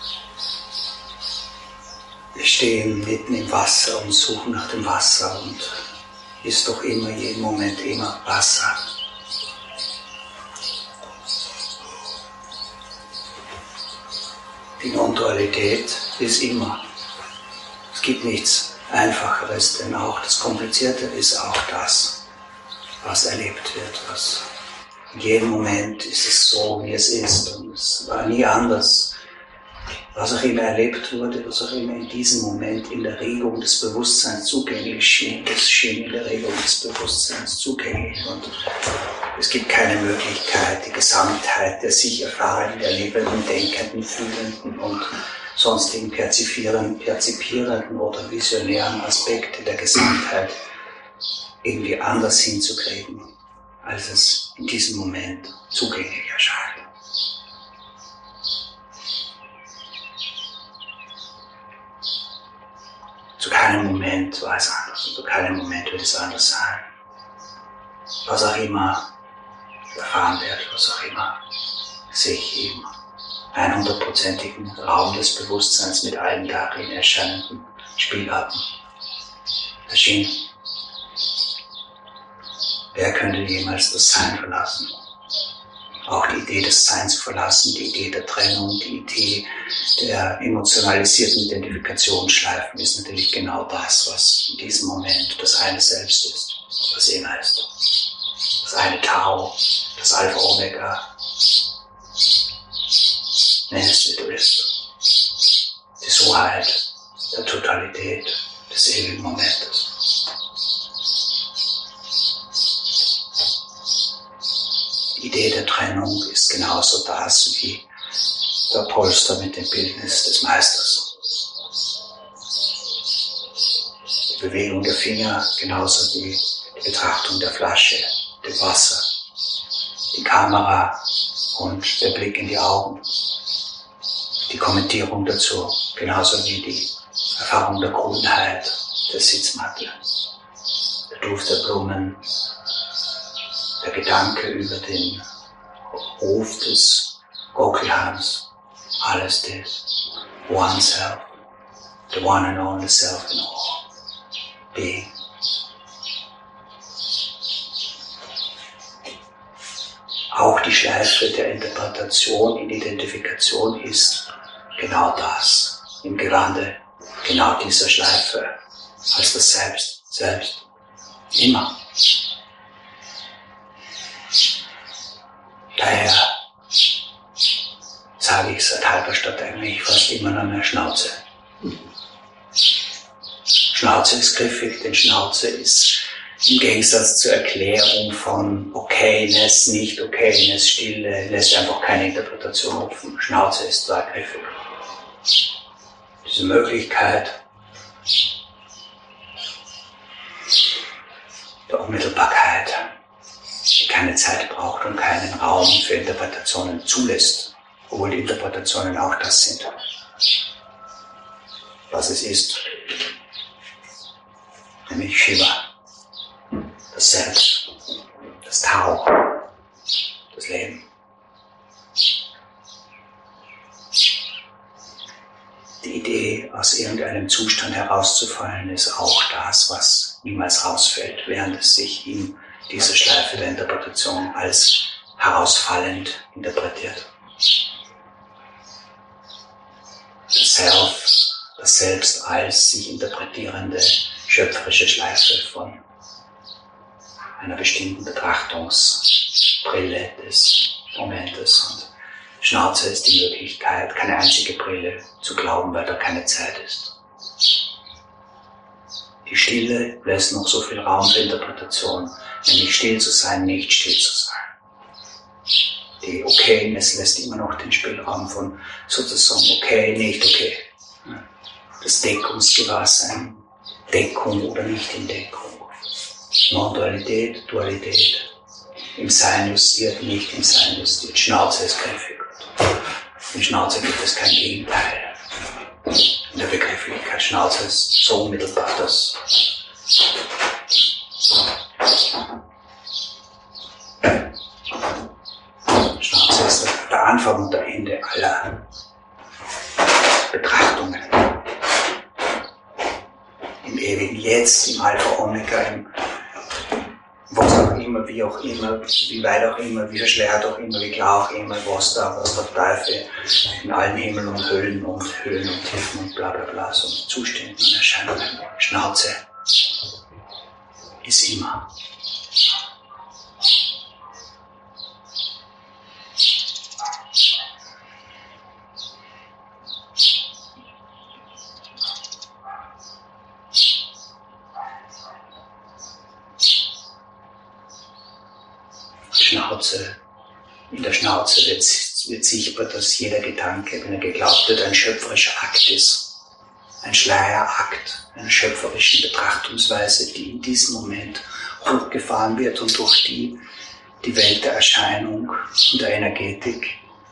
Wir stehen mitten im Wasser und suchen nach dem Wasser und ist doch immer, jeden Moment immer Wasser. Die Non-Dualität ist immer. Es gibt nichts Einfacheres, denn auch das Komplizierte ist auch das, was erlebt wird. In jedem Moment ist es so, wie es ist und es war nie anders. Was auch immer erlebt wurde, was auch immer in diesem Moment in der Regung des Bewusstseins zugänglich schien, das schien in der Regung des Bewusstseins zugänglich. Und es gibt keine Möglichkeit, die Gesamtheit der sich erfahrenen, erlebenden, denkenden, fühlenden und sonstigen perzipierenden oder visionären Aspekte der Gesamtheit irgendwie anders hinzukriegen, als es in diesem Moment zugänglich erscheint. Zu keinem Moment war es anders und zu keinem Moment wird es anders sein. Was auch immer erfahren wird, was auch immer sich im 100%igen Raum des Bewusstseins mit allen darin erscheinenden Spielarten erschien. Wer könnte jemals das Sein verlassen? Auch die Idee des Seins verlassen, die Idee der Trennung, die Idee der emotionalisierten Identifikationsschleifen ist natürlich genau das, was in diesem Moment das eine Selbst ist, das immer ist. Das eine Tao, das Alpha Omega, nenn es wie du willst. Die Soheit der Totalität des ewigen Momentes. Die Idee der Trennung ist genauso das wie der Polster mit dem Bildnis des Meisters. Die Bewegung der Finger genauso wie die Betrachtung der Flasche, dem Wasser, die Kamera und der Blick in die Augen. Die Kommentierung dazu, genauso wie die Erfahrung der Grünheit der Sitzmatte, der Duft der Blumen, der Gedanke über den Ruf des Gockelhahns, alles das, One Self, the one and only self in all being. Auch die Schleife der Interpretation in Identifikation ist genau das, im Gewande genau dieser Schleife, als das Selbst, immer. Daher sage ich seit Halberstadt eigentlich fast immer nur mehr Schnauze. Schnauze ist griffig, denn Schnauze ist im Gegensatz zur Erklärung von Okayness, Nicht-Okayness, Stille, lässt einfach keine Interpretation offen. Schnauze ist zwar griffig. Diese Möglichkeit der Unmittelbarkeit, die keine Zeit braucht und keinen Raum für Interpretationen zulässt, obwohl die Interpretationen auch das sind, was es ist, nämlich Shiva, das Selbst, das Tao, das Leben. Die Idee, aus irgendeinem Zustand herauszufallen, ist auch das, was niemals rausfällt, während es sich in dieser Schleife der Interpretation als herausfallend interpretiert. Das Selbst als sich interpretierende, schöpferische Schleife von einer bestimmten Betrachtungsbrille des Momentes. Und Schnauze ist die Möglichkeit, keine einzige Brille zu glauben, weil da keine Zeit ist. Die Stille lässt noch so viel Raum für Interpretation, nämlich still zu sein, nicht still zu sein. Die Okayness lässt immer noch den Spielraum von sozusagen okay, nicht okay. Das Deckungsgewahrsein, Deckung oder nicht in Deckung. Non-Dualität, Dualität. Im Sein justiert, nicht im Sein justiert. Schnauze ist griffig. In Schnauze gibt es kein Gegenteil. In der Begrifflichkeit Schnauze ist so unmittelbar, dass Schnauze ist der Anfang und der Ende aller Betrachtungen. Im ewigen Jetzt, im Alpha Omega, im was auch immer, wie weit auch immer, wie verschleiert auch immer, wie klar auch immer, was der Teufel in allen Himmel und Höhlen und Tiefen und bla bla bla, so Zuständen und Erscheinungen. Schnauze ist immer. In der Schnauze wird sichtbar, dass jeder Gedanke, wenn er geglaubt wird, ein schöpferischer Akt ist. Ein Schleierakt einer schöpferischen Betrachtungsweise, die in diesem Moment hochgefahren wird und durch die Welt der Erscheinung und der Energetik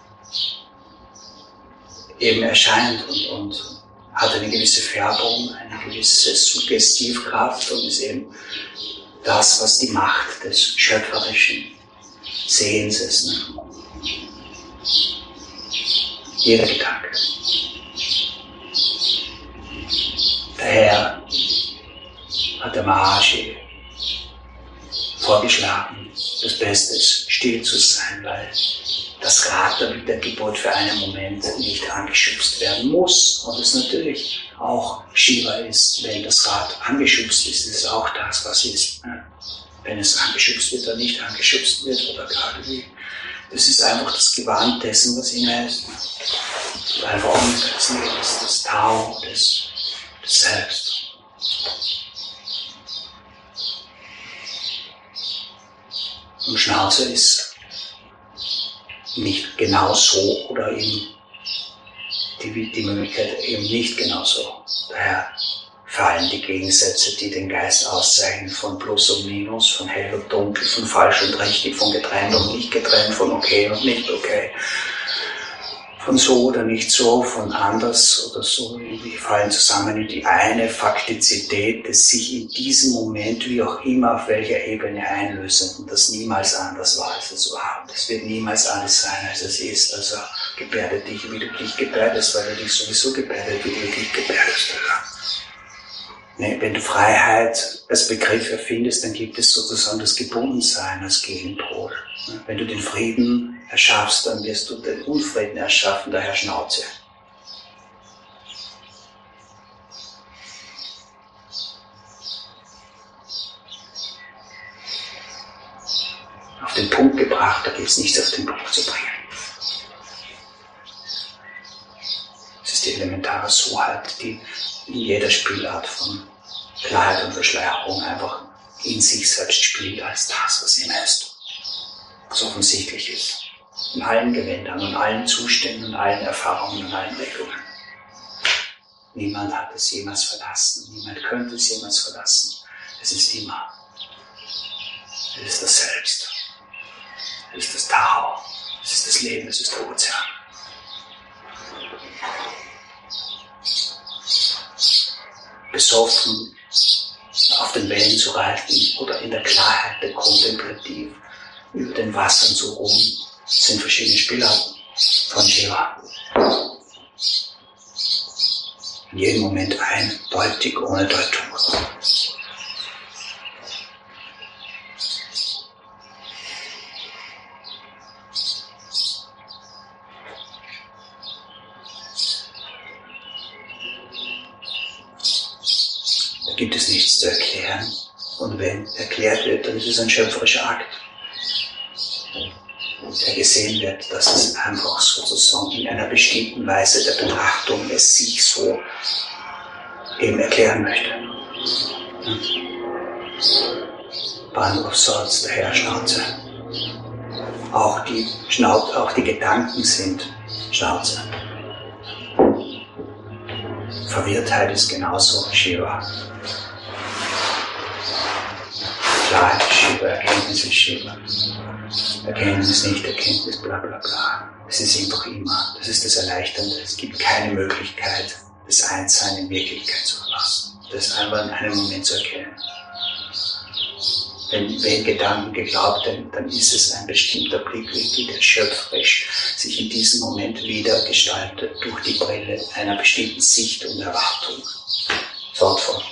eben erscheint und hat eine gewisse Färbung, eine gewisse Suggestivkraft und ist eben das, was die Macht des schöpferischen Sehens ist. Ne? Jeder Gedanke. Daher hat der Maharishi vorgeschlagen, das Beste ist, still zu sein, weil das Rad der Wiedergeburt für einen Moment nicht angeschubst werden muss. Und es natürlich auch Shiva ist, wenn das Rad angeschubst ist, ist es auch das, was ist. Ne? Wenn es angeschubst wird oder nicht angeschubst wird oder gerade wie. Das ist einfach das Gewand dessen, was immer ist. Einfach das Tao, das Selbst. Und Schnauze ist nicht genau so oder eben die Möglichkeit eben nicht genau so. Daher fallen die Gegensätze, die den Geist auszeichnen, von Plus und Minus, von hell und dunkel, von falsch und richtig, von getrennt und nicht getrennt, von okay und nicht okay, von so oder nicht so, von anders oder so, die fallen zusammen in die eine Faktizität des sich in diesem Moment, wie auch immer, auf welcher Ebene einlösenden, das niemals anders war, als es war. Und es wird niemals alles sein, als es ist. Also gebärde dich, wie du dich gebärdest, weil du dich sowieso gebärdet, wie du dich gebärdest. Wenn du Freiheit als Begriff erfindest, dann gibt es sozusagen das Gebundensein als Gegenpol. Wenn du den Frieden erschaffst, dann wirst du den Unfrieden erschaffen, daher Schnauze. Auf den Punkt gebracht, da gibt es nichts auf den Punkt zu bringen. Es ist die elementare Soheit, die in jeder Spielart von Klarheit und Verschleierung einfach in sich selbst spielt als das, was immer ist, was offensichtlich ist. In allen Gewändern und allen Zuständen und allen Erfahrungen und allen Regungen. Niemand hat es jemals verlassen, niemand könnte es jemals verlassen. Es ist immer. Es ist das Selbst. Es ist das Tao. Es ist das Leben, es ist der Ozean. Besoffen auf den Wellen zu reiten oder in der Klarheit der Kontemplativ über den Wassern zu ruhen, sind verschiedene Spielarten von Shiva. In jedem Moment eindeutig, ohne Deutung. Da gibt es nichts zu erklären. Und wenn erklärt wird, dann ist es ein schöpferischer Akt, der gesehen wird, dass es einfach sozusagen in einer bestimmten Weise der Betrachtung es sich so eben erklären möchte. Bundle of Souls, der Herr Schnauze. Auch die Gedanken sind Schnauze. Verwirrtheit ist genauso Shiva. Klarheit ist Shiva, Erkenntnis ist Shiva. Erkenntnis nicht, Erkenntnis, bla bla bla. Es ist einfach immer. Das ist das Erleichternde. Es gibt keine Möglichkeit, das Einssein in Wirklichkeit zu verlassen. Das einfach in einem Moment zu erkennen. wenn Gedanken geglaubt, dann ist es ein bestimmter Blickwinkel, der schöpferisch sich in diesem Moment wieder gestaltet durch die Brille einer bestimmten Sicht und Erwartung. Fortfahren.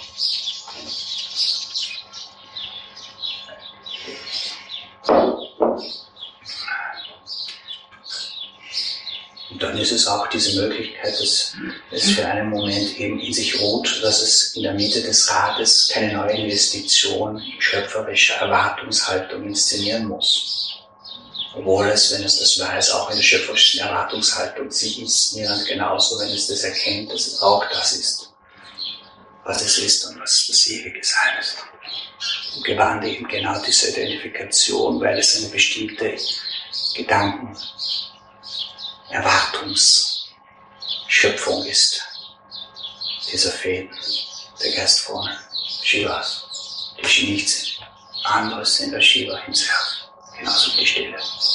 Und dann ist es auch diese Möglichkeit, dass es für einen Moment eben in sich ruht, dass es in der Mitte des Rades keine neue Investition in schöpferischer Erwartungshaltung inszenieren muss. Obwohl es, wenn es das weiß, auch in der schöpferischen Erwartungshaltung sich inszeniert, genauso wenn es das erkennt, dass es auch das ist, was es ist und was das ewige Sein ist. Und gewandt eben genau diese Identifikation, weil es eine bestimmte Erwartungsschöpfung ist, dieser Fäden, der Geistformen, Shivas, die nichts anderes sind als Shiva himself, genauso die Stille.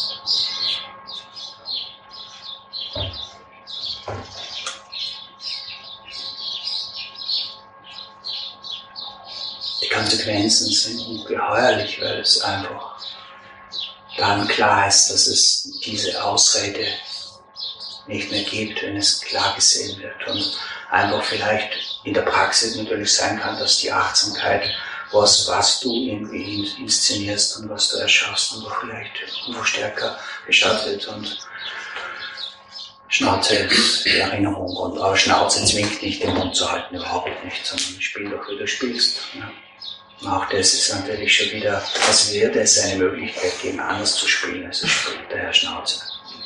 Die Konsequenzen sind ungeheuerlich, weil es einfach dann klar ist, dass es diese Ausrede nicht mehr gibt, wenn es klar gesehen wird. Und einfach vielleicht in der Praxis natürlich sein kann, dass die Achtsamkeit, was du irgendwie inszenierst und was du erschaffst, und vielleicht irgendwo stärker geschaut wird. Und Schnauze ist die Erinnerung, und aber Schnauze zwingt dich, den Mund zu halten, überhaupt nicht, sondern spiel doch, wie du spielst. Ja. Und auch das ist natürlich schon wieder, was wird es eine Möglichkeit geben, anders zu spielen, als es spielt der Herr Schnauze.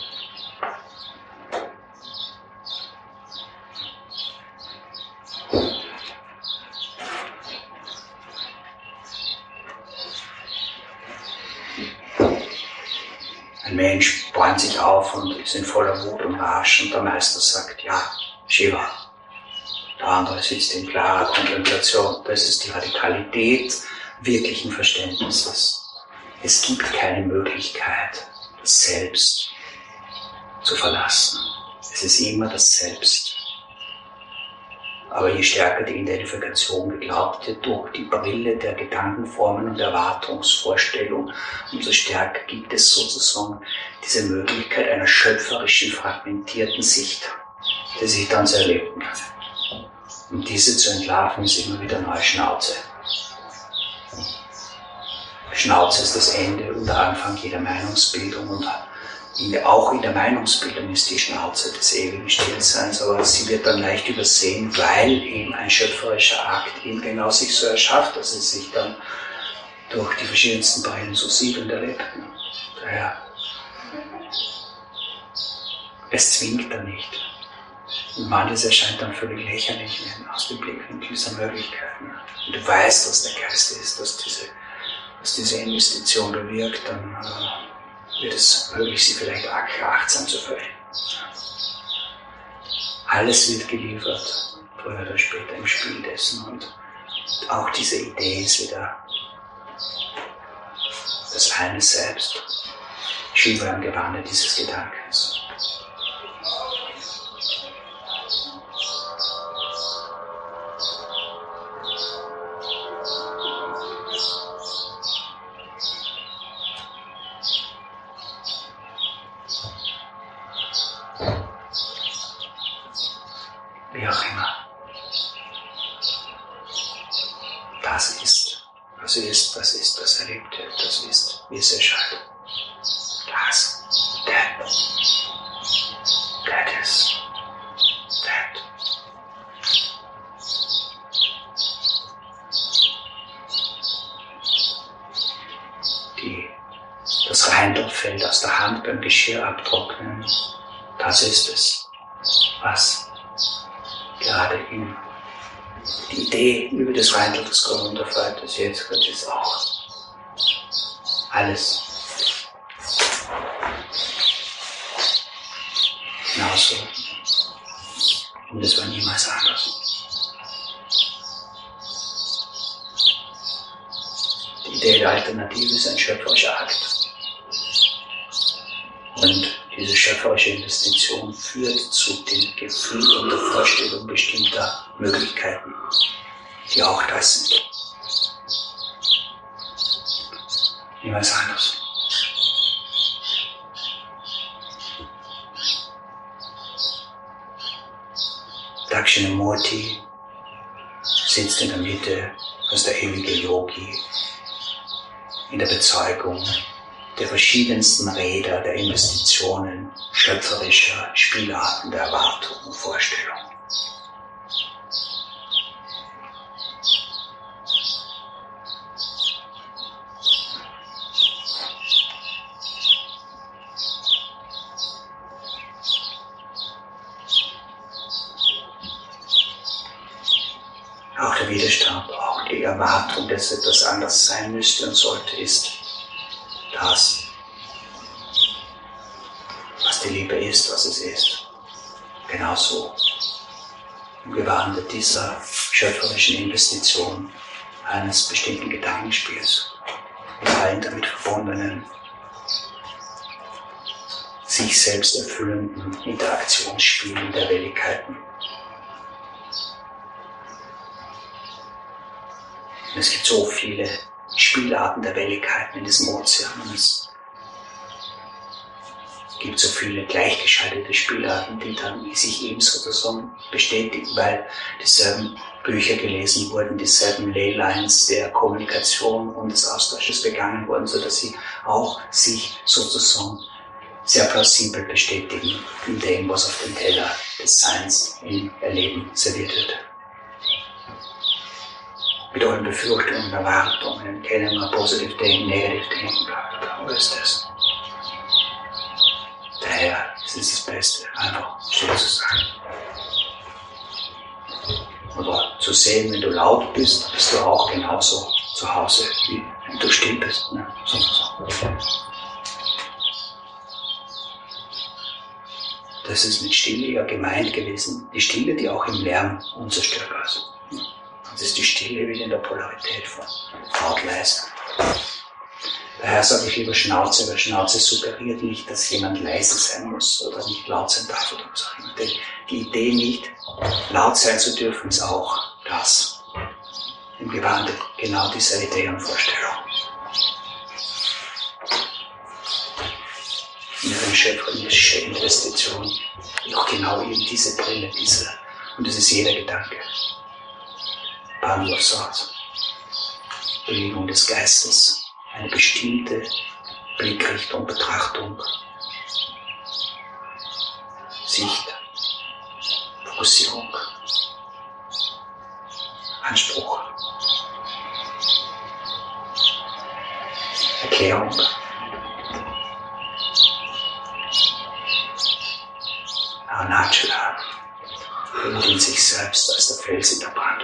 Ein Mensch bäumt sich auf und ist in voller Wut und Rage, und der Meister sagt, ja, Shiva. Der andere sitzt in klarer Kontemplation. Das ist die Radikalität wirklichen Verständnisses. Es gibt keine Möglichkeit, das Selbst zu verlassen. Es ist immer das Selbst. Aber je stärker die Identifikation geglaubt wird durch die Brille der Gedankenformen und Erwartungsvorstellung, umso stärker gibt es sozusagen diese Möglichkeit einer schöpferischen, fragmentierten Sicht, die sich dann zu erleben. Und diese zu entlarven ist immer wieder neue Schnauze. Schnauze ist das Ende und der Anfang jeder Meinungsbildung, und auch in der Meinungsbildung ist die Schnauze des ewigen Stillseins, aber sie wird dann leicht übersehen, weil eben ein schöpferischer Akt eben genau sich so erschafft, dass es sich dann durch die verschiedensten Brillen so sieht und erlebt. Daher, es zwingt dann nicht. Und manches erscheint dann völlig lächerlich aus dem Blickwinkel dieser Möglichkeiten. Und du weißt, was der Geist ist, dass diese Investition bewirkt, dann wird es möglich, sie vielleicht achtsam zu verwenden. Alles wird geliefert, früher oder später im Spiel dessen, und auch diese Idee ist wieder das eine Selbst, Shiva im Gewande dieses Gedankens. Wie auch immer. Das ist, was ist, was erlebt wird, das ist, wie es erscheint. Das, that is, that. Das Reindorf fällt aus der Hand beim Geschirr abtrocknen, das ist es, was gerade in die Idee über das Reindorf, das kommt runterfällt, das jetzt wird es auch alles genauso, und es war niemals anders. Die Idee der Alternative ist ein schöpferischer Akt. Und diese schöpferische Investition führt zu dem Gefühl und der Vorstellung bestimmter Möglichkeiten, die auch das sind. niemals anders. Dakshinamurti sitzt in der Mitte als der ewige Yogi in der Bezeugung der verschiedensten Räder, der Investitionen, schöpferischer Spielarten, der Erwartung und Vorstellung. Auch der Widerstand, auch die Erwartung, dass etwas anders sein müsste und sollte, ist das, was die Liebe ist, was es ist. Genauso im Gewande dieser schöpferischen Investition eines bestimmten Gedankenspiels, mit allen damit verbundenen, sich selbst erfüllenden Interaktionsspielen der Welligkeiten. Und es gibt so viele Spielarten der Welligkeiten in diesem Ozean. Und es gibt so viele gleichgeschaltete Spielarten, die dann sich eben sozusagen bestätigen, weil dieselben Bücher gelesen wurden, dieselben Leylines der Kommunikation und des Austausches begangen wurden, sodass sie auch sich sozusagen sehr plausibel bestätigen in dem, was auf dem Teller des Seins im Erleben serviert wird. Mit allen Befürchtungen und Erwartungen, kennen wir positive Denken, negative Denken, bla bla bla, was ist das? Daher ist es das Beste, einfach still zu sein. Oder zu sehen, wenn du laut bist, bist du auch genauso zu Hause, wie wenn du still bist. Ne? Das ist mit Stille ja gemeint gewesen, die Stille, die auch im Lärm unzerstörbar ist. Das ist die Stille wieder in der Polarität von laut, leise. Daher sage ich lieber Schnauze, weil Schnauze suggeriert nicht, dass jemand leise sein muss oder nicht laut sein darf oder was auch immer. Denn die Idee nicht, laut sein zu dürfen, ist auch das. Im Gewande genau dieser Idee und Vorstellung. In einer schöpferischen Investition, auch genau eben diese Brille, und das ist jeder Gedanke. Bundle of Thought, Bewegung des Geistes, eine bestimmte Blickrichtung, Betrachtung, Sicht, Fokussierung, Anspruch, Erklärung, Arunachala, in sich selbst als der Fels in der Brandung.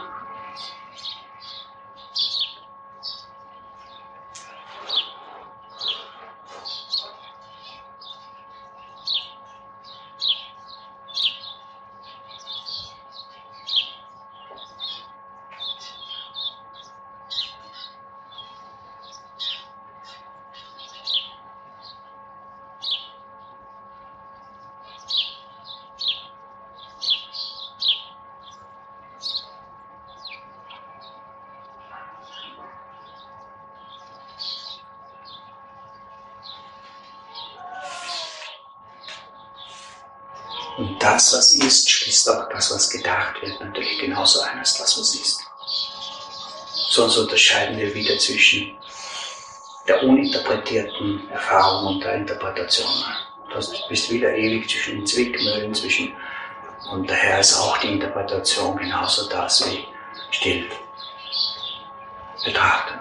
Und das, was ist, schließt auch das, was gedacht wird, natürlich genauso ein als das, was ist. Sonst unterscheiden wir wieder zwischen der uninterpretierten Erfahrung und der Interpretation. Du bist wieder ewig zwischen den Zwickmühlen, und daher ist auch die Interpretation genauso das wie still betrachtend.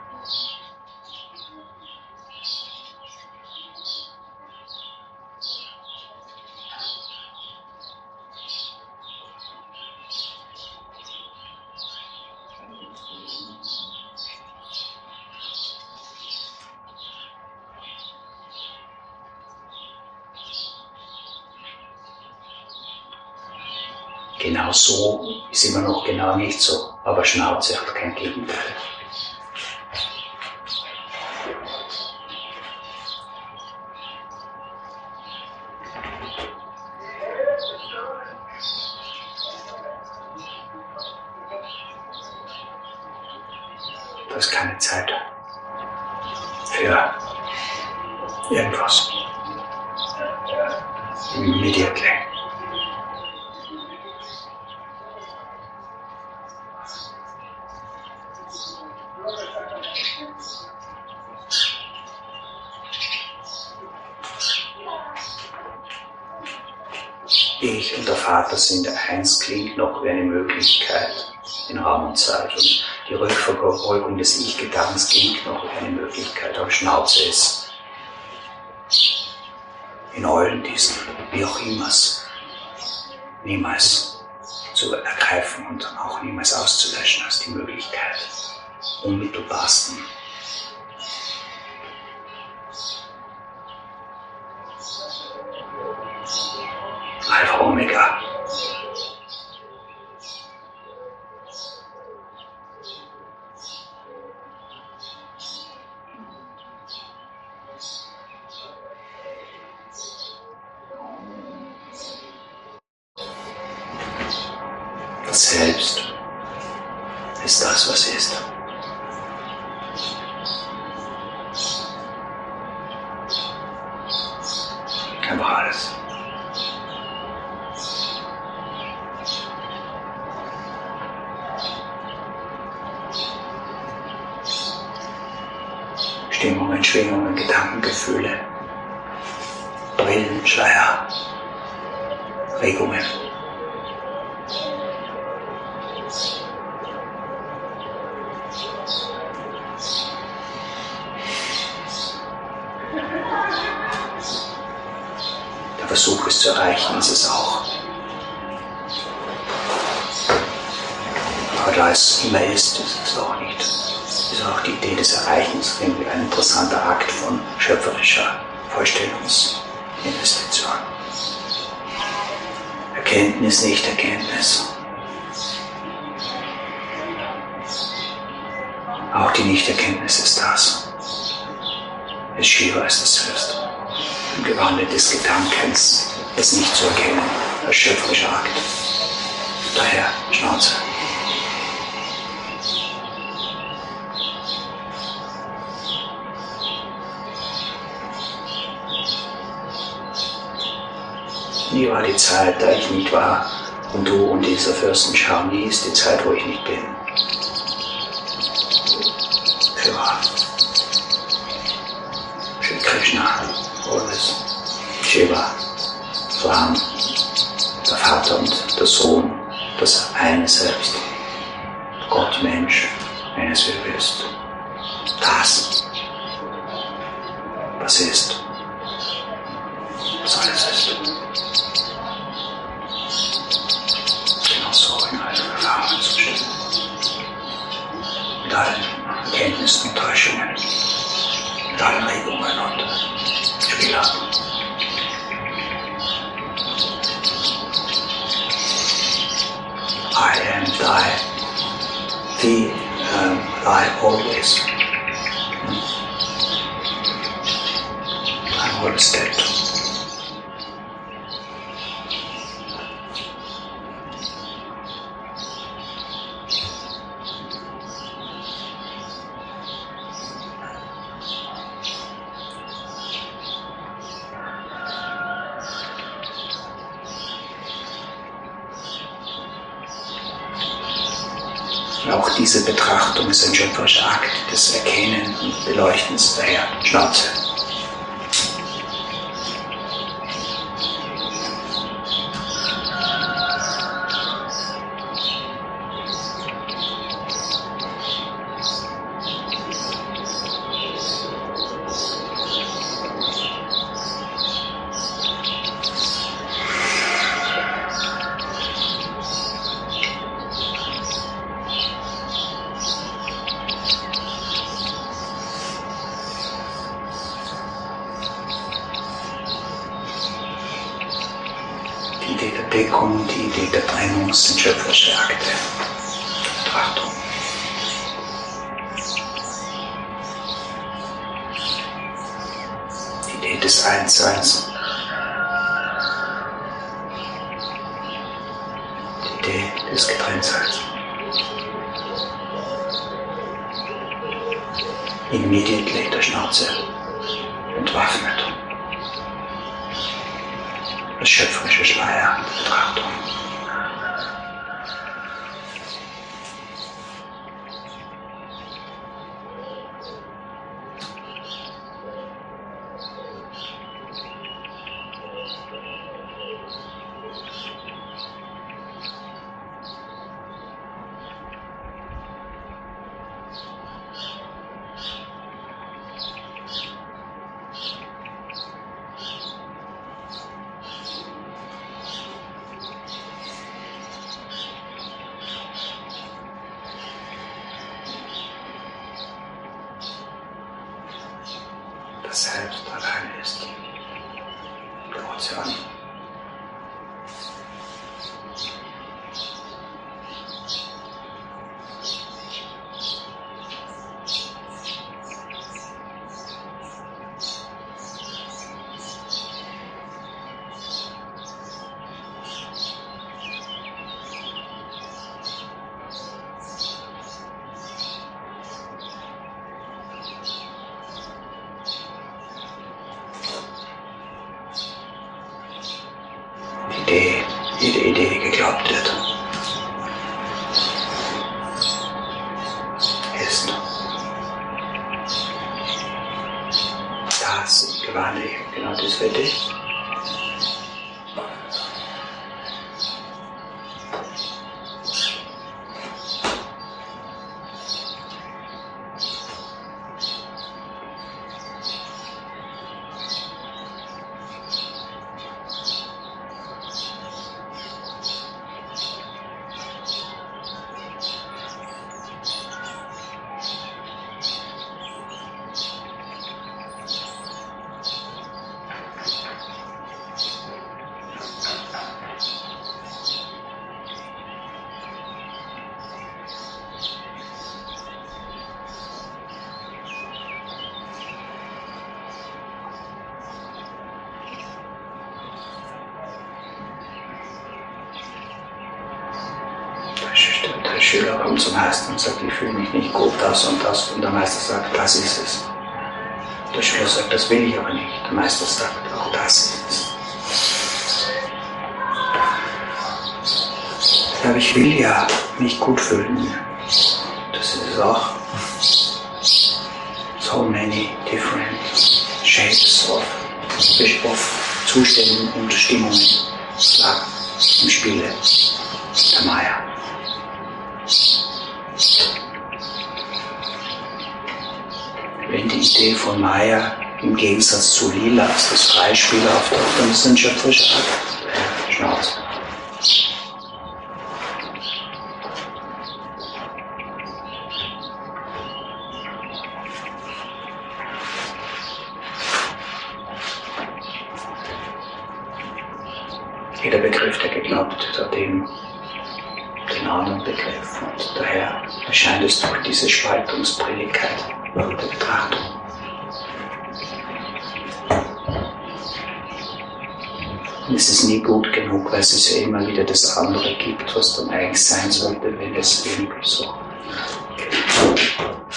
Genau so ist immer noch genau nicht so, aber Schnauze hat kein Gegenteil. Da ist keine Zeit. für irgendwas. Immediately. Ich und der Vater sind eins, klingt noch wie eine Möglichkeit in Raum und Zeit. Und die Rückverfolgung des Ich-Gedankens klingt noch wie eine Möglichkeit, aber Schnauze ist in allen diesen, wie auch immer, niemals zu ergreifen und dann auch niemals auszulöschen als die Möglichkeit. Unmittelbarsten. Alpha Omega. Das Selbst ist das, was ist. Einfach alles. Stimmungen, Schwingungen, Gedanken, Gefühle, Brillen, Schleier, Regungen. Der Versuch, es zu erreichen, ist es auch. Aber da es immer ist es auch nicht. Ist auch die Idee des Erreichens irgendwie ein interessanter Akt von schöpferischer Vollstellungsinvestition. Erkenntnis, Nicht-Erkenntnis. Auch die Nicht-Erkenntnis ist das. Es Shiva ist das Selbst. Im Gewande des Gedankens, es nicht zu erkennen, als schöpferischer Akt. Daher Schnauze. Nie war die Zeit, da ich nicht war, und du und dieser Fürstenschau, nie ist die Zeit, wo ich nicht bin. Für wahr. Shri Krishna, always. Shiva, Brahman, der Vater und der Sohn, das eine Selbst. Gott, Mensch, eines wie du bist. Das, was ist, was alles ist. Genauso in allen Erfahrungen zu stehen. Mit allen Kenntnissen und Täuschungen, mit allen Regungen und Spielarten. I am thy, thee am thy always. I'm always dead. Auch diese Betrachtung ist ein schöpferischer Akt des Erkennen und Beleuchtens, daher Schnauze. Die Idee der Deckung und die Idee der Trennung sind schöpferische Akte der Betrachtung. Die Idee des Einsseins. Die Idee des Getrenntseins. immediately der Schnauze entwaffnet. Das schöpferische Schleier der Betrachtung. Das Selbst allein ist der Ozean. Jede Idee, die geglaubt wird, ist das Gewande, genau das will ich. Der Schüler kommt zum Meister und sagt, ich fühle mich nicht gut, das und das. Und der Meister sagt, das ist es. Der Schüler sagt, das will ich aber nicht. Der Meister sagt, auch das ist es. Aber ich will ja mich gut fühlen. Das ist auch so many different shapes of Zuständen und Stimmungen im Spiele der Maya. Wenn die Idee von Maya im Gegensatz zu Lila als das Freispiel auftaucht, dann ist es ein schöpferischer Akt. Schnauze. Jeder Begriff, der geglaubt wird, hat eben den anderen Begriff. Und daher erscheint es durch diese Spaltungsprädigkeit der Betrachtung. Und es ist nie gut genug, weil es ja immer wieder das andere gibt, was dann eigentlich sein sollte, wenn es weniger so geht.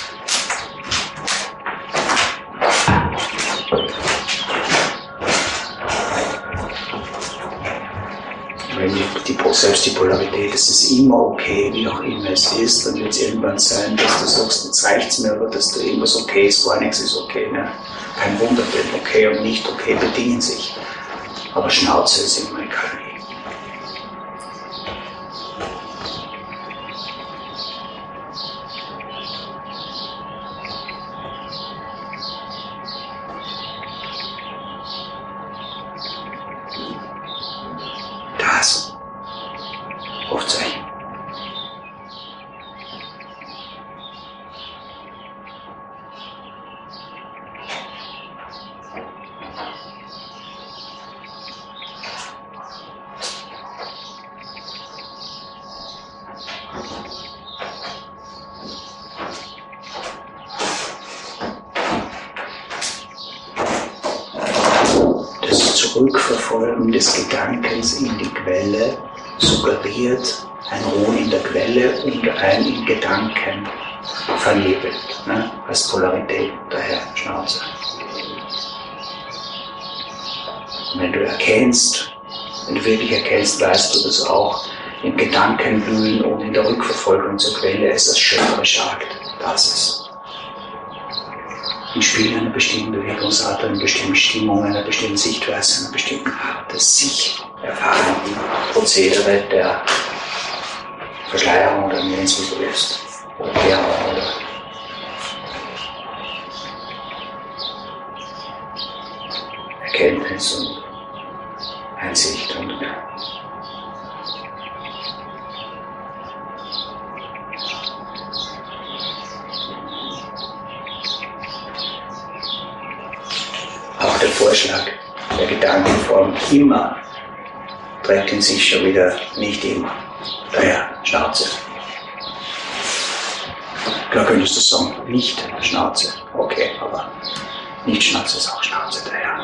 Selbst die Polarität, es ist immer okay, wie auch immer es ist, dann wird es irgendwann sein, dass du sagst, jetzt reicht's mir, oder dass du irgendwas okay ist, gar nichts ist okay. Ne? Kein Wunder, denn okay und nicht okay bedingen sich. Aber Schnauze ist immer egal wie. Das Aufzeichen. Das Zurückverfolgen des Gedankens in die Quelle suggeriert ein Ruhen in der Quelle und ein in Gedanken vernebelt, ne? Als Polarität daher Schnauze. Und wenn du erkennst, wenn du wirklich erkennst, weißt du das auch im Gedankenwühlen und in der Rückverfolgung zur Quelle ist das schöpferische Akt. Das ist ein Spiel einer bestimmten Bewegungsart, einer bestimmten Stimmung, einer bestimmten Sichtweise, einer bestimmten Art des sich erfahrenen Prozedere der Verschleierung oder wie es so ist. Oder Kehrung oder Erkenntnis und Einsicht und auch der Vorschlag der Gedankenform immer trägt in sich schon wieder nicht immer. Daher Schnauze. Klar könntest du sagen, nicht Schnauze. Okay, aber nicht Schnauze ist auch Schnauze daher.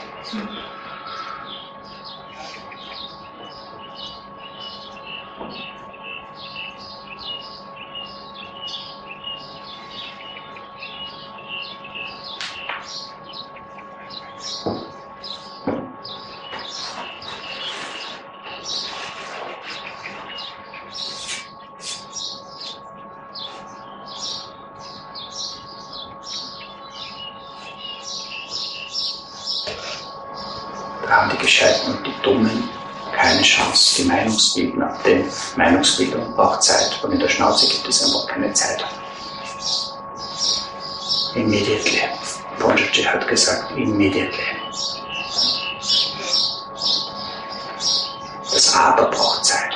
Da haben die Gescheiten und die Dummen keine Chance. Die Meinungsbildner, denn Meinungsbildung braucht Zeit und in der Schnauze gibt es einfach keine Zeit. Immediately. Ponjaji hat gesagt, immediately. Das Aber braucht Zeit.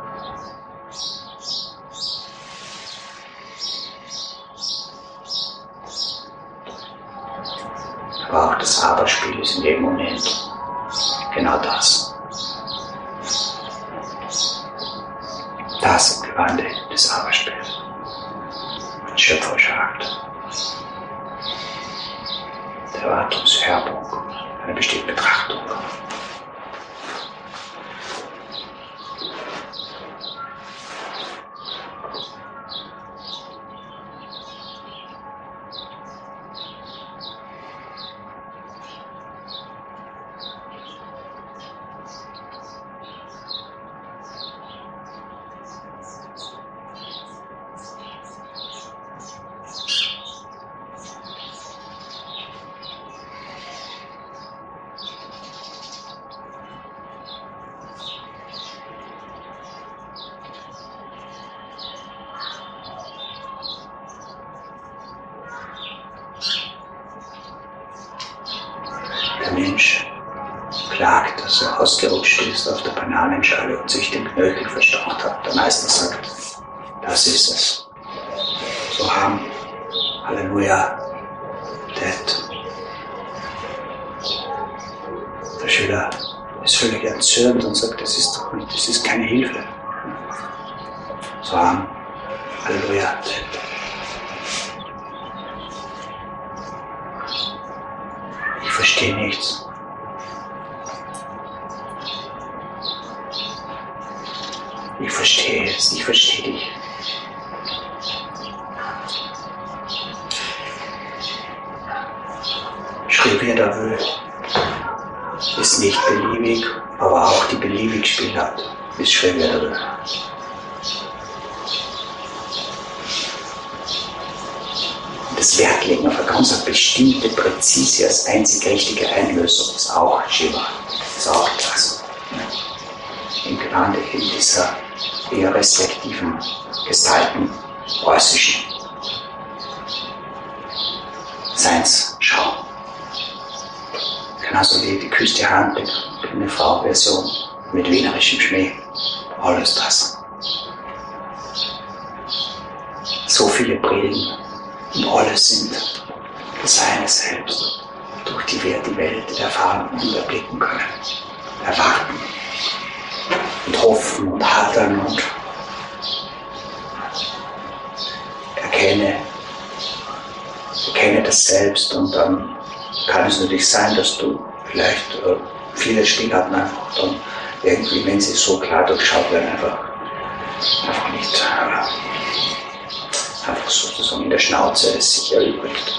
Aber auch das Aberspiel ist in jedem Moment genau das. Das ist die Wande des Aberspiels. Ein schöpferischer Akt. Der Erwartungsfärbung, eine bestimmte Betrachtung. Der Mensch klagt, dass er ausgerutscht ist auf der Bananenschale und sich den Knöchel verstaucht hat. Der Meister sagt, das ist es. So haben, Halleluja, that. Der Schüler ist völlig erzürnt und sagt, das ist doch nicht, das ist keine Hilfe. So haben, Halleluja, that. Ich verstehe nichts. Ich verstehe es, ich verstehe dich. Schrie Veda ist nicht beliebig, aber auch die beliebig Spielart ist Sri Veda. Das Wertlegen auf eine ganz bestimmte, präzise, als einzig richtige Einlösung ist auch Shiva, ist auch das. Im Gewande in dieser eher restriktiven, gestalten, preußischen Seinsschau. Genauso wie die Küss die Hand, eine Frau-Version mit wienerischem Schmäh, alles das. So viele Brillen und alle sind das eine selbst, durch die wir die Welt erfahren und erblicken können, erwarten und hoffen und hadern und erkenne das Selbst und dann kann es natürlich sein, dass du vielleicht viele Spielarten einfach dann irgendwie, wenn sie so klar durchschaut werden, einfach nicht einfach sozusagen in der Schnauze es sich erübrigt.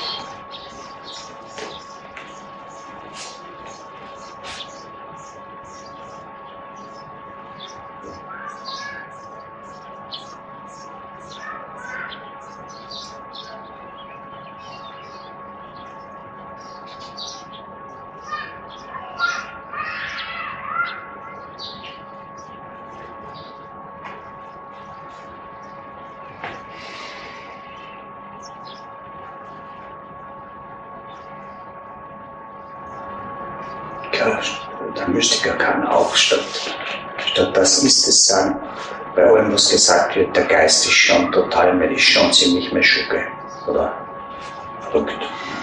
Ja, der Mystiker kann auch statt das ist es sagen, bei allem, was gesagt wird, der Geist ist schon total, ist schon ziemlich Meschuge oder verrückt.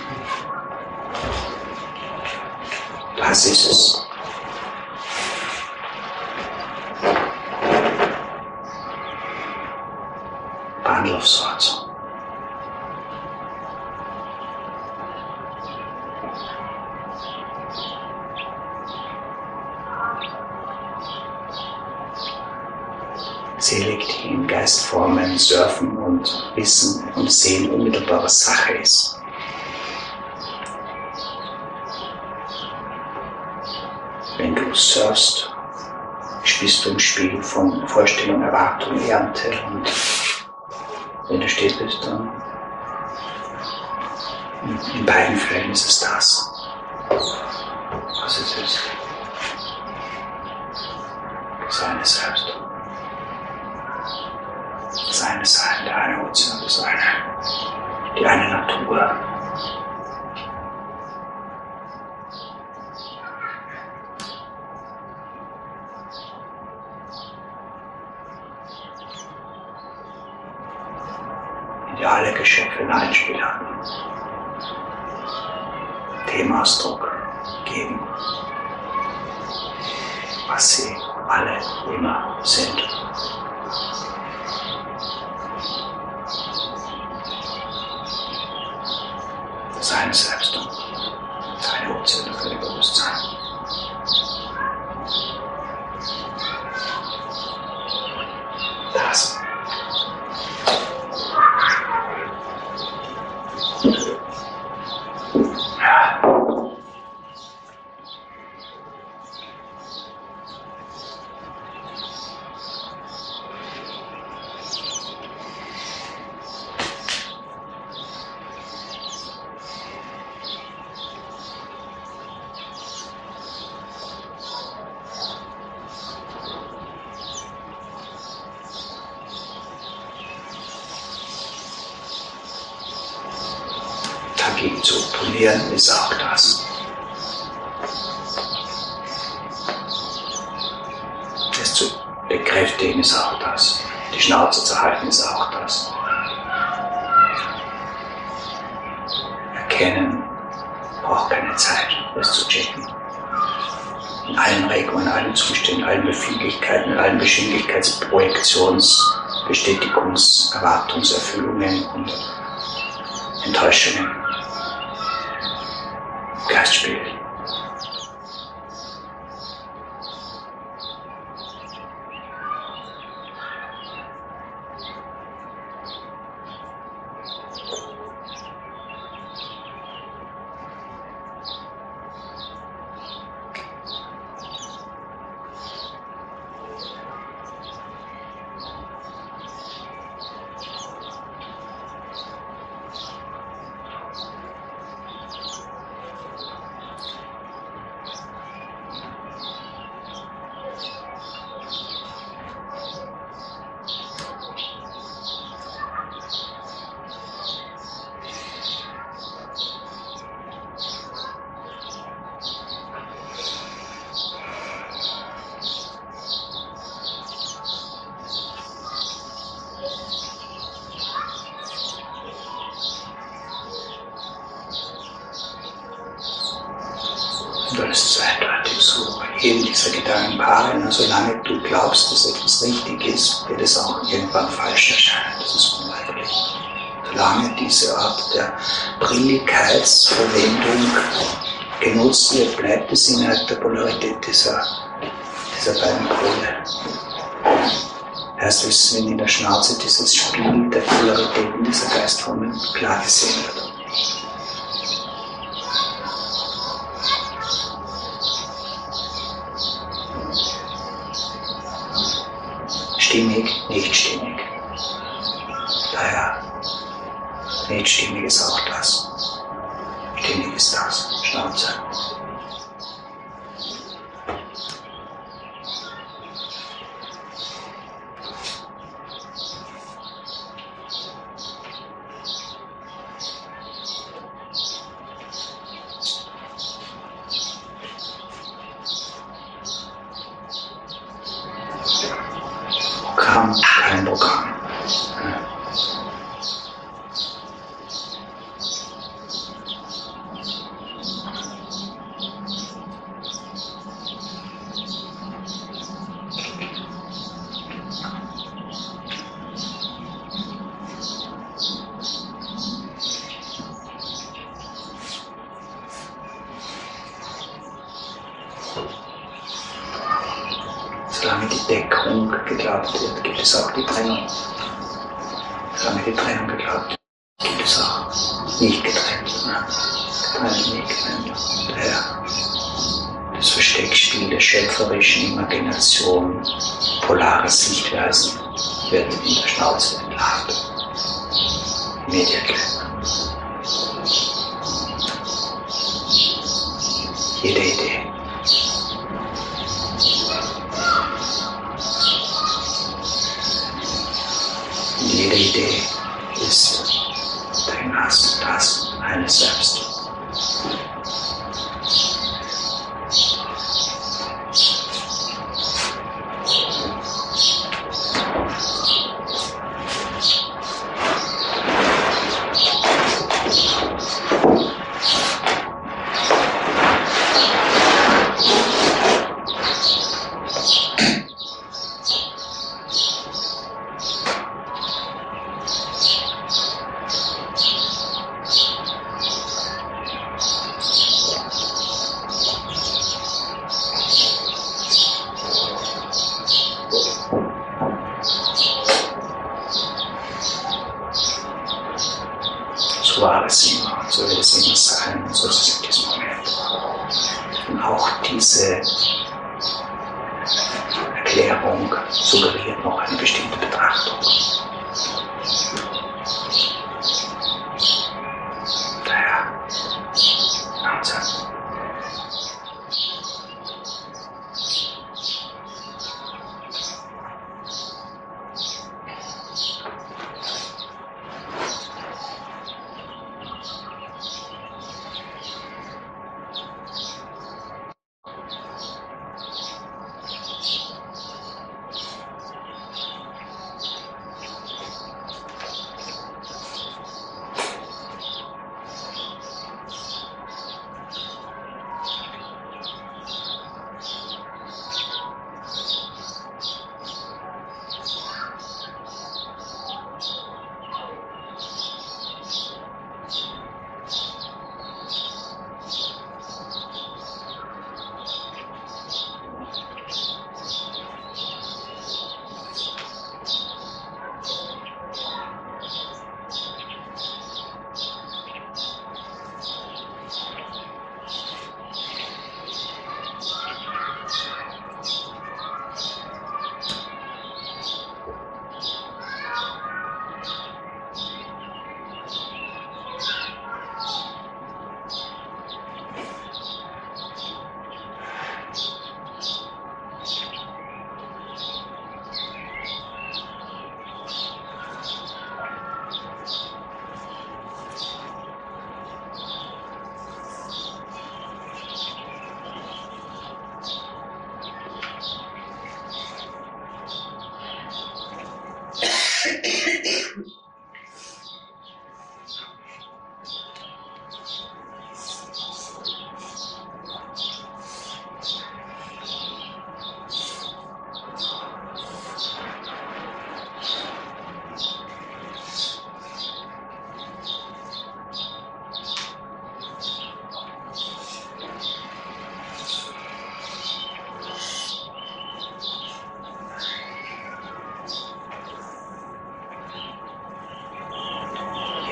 Das ist es. Bahnhofsort. Selig, die in Geistformen surfen und wissen und sehen unmittelbar, was Sache ist. Wenn du surfst, spielst du im Spiel von Vorstellung, Erwartung, Ernte und wenn du still bist, dann in beiden Fällen ist es das, was es ist. Das eine Selbst. Das eine Sein, der eine Ozean, die eine Natur. Die alle Geschöpfe in allen Spielarten Themausdruck geben, was sie alle immer sind. Sein Selbst und seine Ozean für das Bewusstsein. Das. Ja. Dagegen zu opponieren ist auch das. Es zu bekräftigen ist auch das. Die Schnauze zu halten ist auch das. Erkennen braucht keine Zeit, das zu checken. In allen Regungen, in allen Zuständen, in allen Befindlichkeiten, in allen Geschwindigkeitsprojektions-, Bestätigungs-, Erwartungserfüllungen und Enttäuschungen. Geistspiel. Und das ist eindeutig so. Bei jedem dieser Gedankenpaare, solange du glaubst, dass etwas richtig ist, wird es auch irgendwann falsch erscheinen. Das ist unweigerlich. Solange diese Art der Brilligkeitsverwendung genutzt wird, bleibt es innerhalb der Polarität dieser beiden Pole. Erst wenn in der Schnauze dieses Spiel der Polaritäten dieser Geistformen klar gesehen wird. Stimmig, nicht stimmig. Daher, nicht stimmig ist auch das. Stimmig ist das, Schnauze. Programm, kein Programm. Solange die Deckung geglaubt wird, gibt es auch die Trennung. Solange die Trennung geglaubt wird, gibt es auch nicht getrennt. Getrennt, nicht getrennt. Daher das Versteckspiel der schöpferischen Imagination, polare Sichtweisen, wird in der Schnauze entlarvt. Immediately. Jede Idee. Jede Idee ist das eines Selbst. So war es immer und so wird es immer sein und so ist es in diesem Moment. Und auch diese Erklärung suggeriert noch eine bestimmte Betrachtung. Daher, Wahnsinn.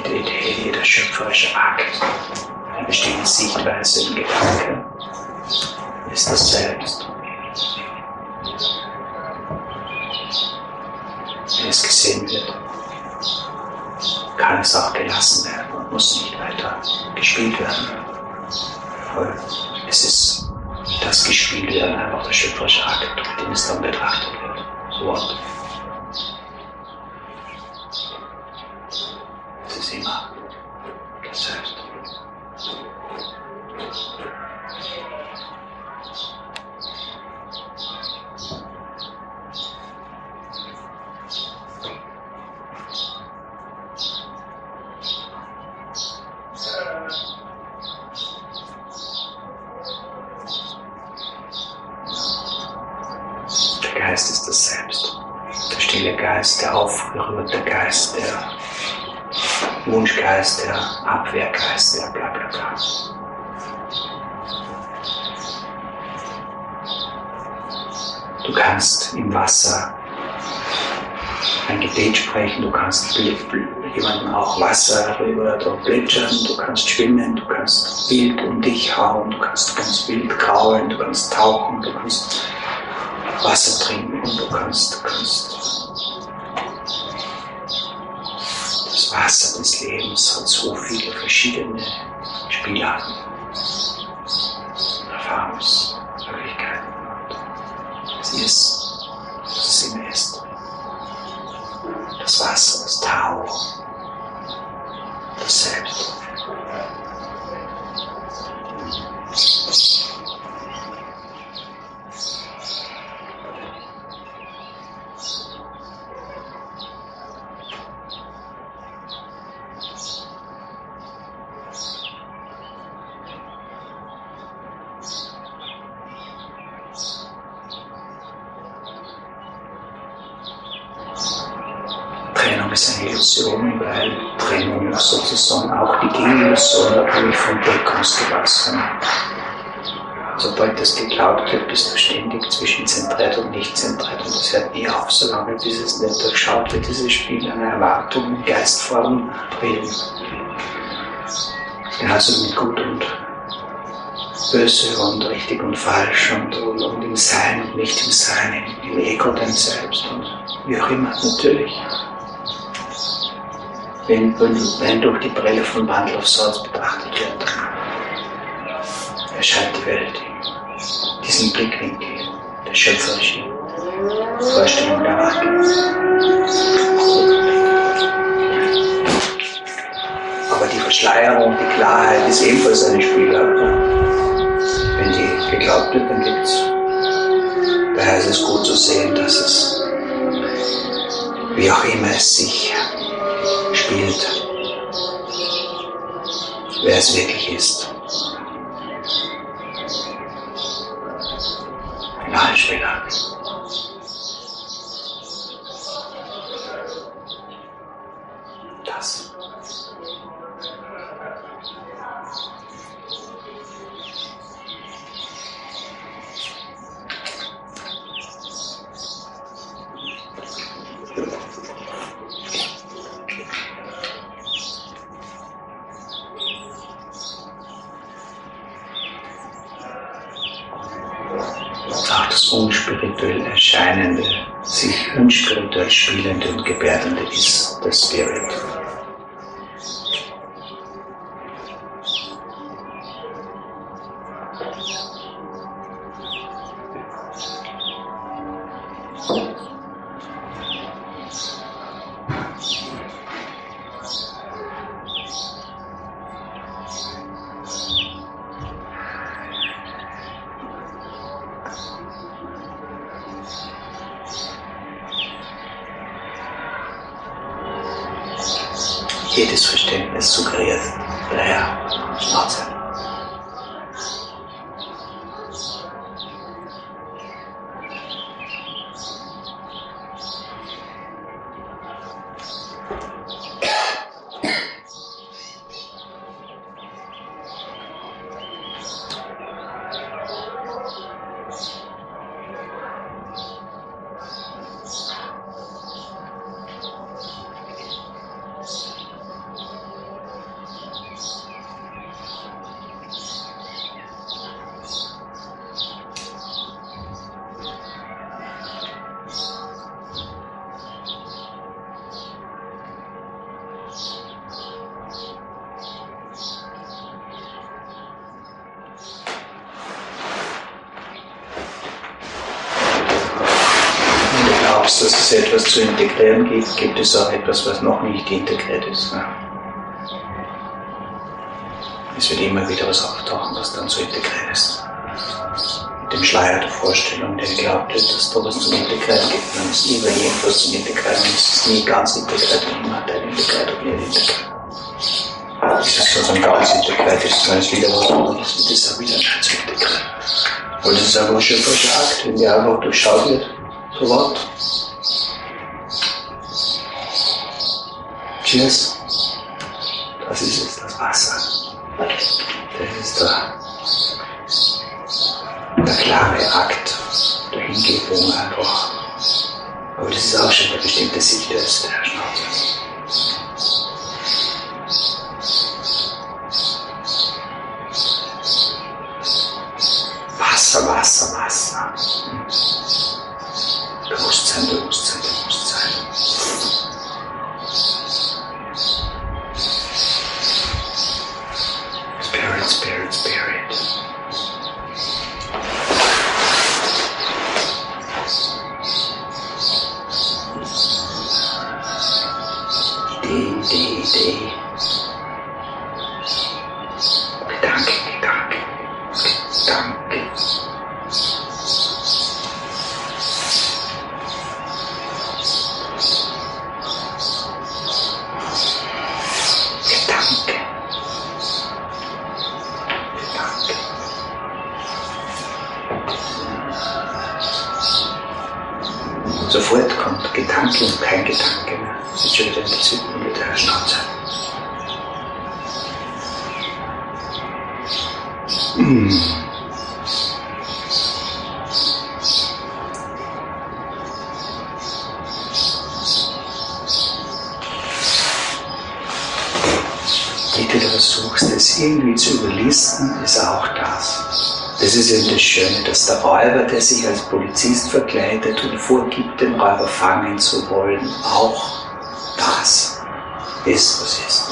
jede Idee, jeder schöpferische Akt, eine bestimmte Sichtweise im Gedanken ist das Selbst. Wenn es gesehen wird, kann es auch gelassen werden und muss nicht weiter gespielt werden. Weil es ist das Gespieltwerden einfach der schöpferische Akt, mit dem es dann betrachtet wird. Wort. Es ist immer das Selbst. Der Geist ist das Selbst. Der stille Geist, der aufgerührte Geist, der Wunschgeist, der Abwehrgeist, der bla bla bla. Du kannst im Wasser ein Gebet sprechen, du kannst jemandem auch Wasser rüber plätschern, du kannst schwimmen, du kannst wild um dich hauen, du kannst ganz wild kraulen, du kannst tauchen, du kannst Wasser trinken, du kannst das Wasser des Lebens hat so viele verschiedene Spielarten, Erfahrungsmöglichkeiten. Sie ist, was es immer ist. Das Wasser, das Tau, das Selbst. Trennung ist eine Illusion, weil Trennung sozusagen auch die Gegenillusion abhängig vom Deckungsgewässern. Sobald das geglaubt wird, bist du ständig zwischen zentriert und nicht zentriert und das hört nie auf, solange bis es nicht durchschaut wird, dieses Spiel einer Erwartung in Geistform bilden. Genauso mit Gut und Böse und richtig und falsch und im Sein und nicht im Sein, im Ego dem Selbst und wie auch immer, natürlich. Wenn durch die Brille von Wandel auf Salz betrachtet wird, dann erscheint die Welt in diesem Blickwinkel der schöpferischen Vorstellung der Wandel. Aber die Verschleierung, die Klarheit ist ebenfalls eine Spielart. Wenn die geglaubt wird, dann gibt's. Daher ist es gut zu sehen, dass es, wie auch immer es sich spielt, wer es wirklich ist. In allen Spielarten. Das. Auch das unspirituell Erscheinende, sich unspirituell Spielende und Gebärdende ist der Spirit. Jedes Verständnis suggeriert, daher Schnauze. glaubst, dass es etwas zu integrieren gibt, gibt es auch etwas, was noch nicht integriert ist. Ne? Es wird immer wieder was auftauchen, was dann zu integrieren ist. Mit dem Schleier der Vorstellung, der glaubt wird, dass da was zum Integrieren gibt. Dann ist lieber irgendwas zum Integrieren und es ist nie ganz integriert und immer Teil integriert und nicht integriert. Das ist was ein ganz integriert ist, wenn es wieder was anderes wird, ist auch wieder nicht zu integrieren. Und das ist einfach ein schöpferischer Akt, wenn der einfach durchschaut wird. So was. Cheers. Das ist jetzt das Wasser. Das ist der klare Akt der Hingebung einfach. Aber das ist auch schon eine bestimmte Sicht der Schnauze. Wasser, Wasser, Wasser. Bewusstsein, Bewusstsein, Bewusstsein. Spirit, Spirit, Spirit. Idee. Gedanke. Sofort kommt Gedanke und kein Gedanke mehr. Das ist schon wieder in der Zündung mit der Schnauze. Wie du versuchst, es irgendwie zu überlisten, ist auch das. Das ist eben das Schöne, dass der Räuber, der sich als Polizist verkleidet und vorgibt, den Räuber fangen zu wollen, auch das ist, was ist.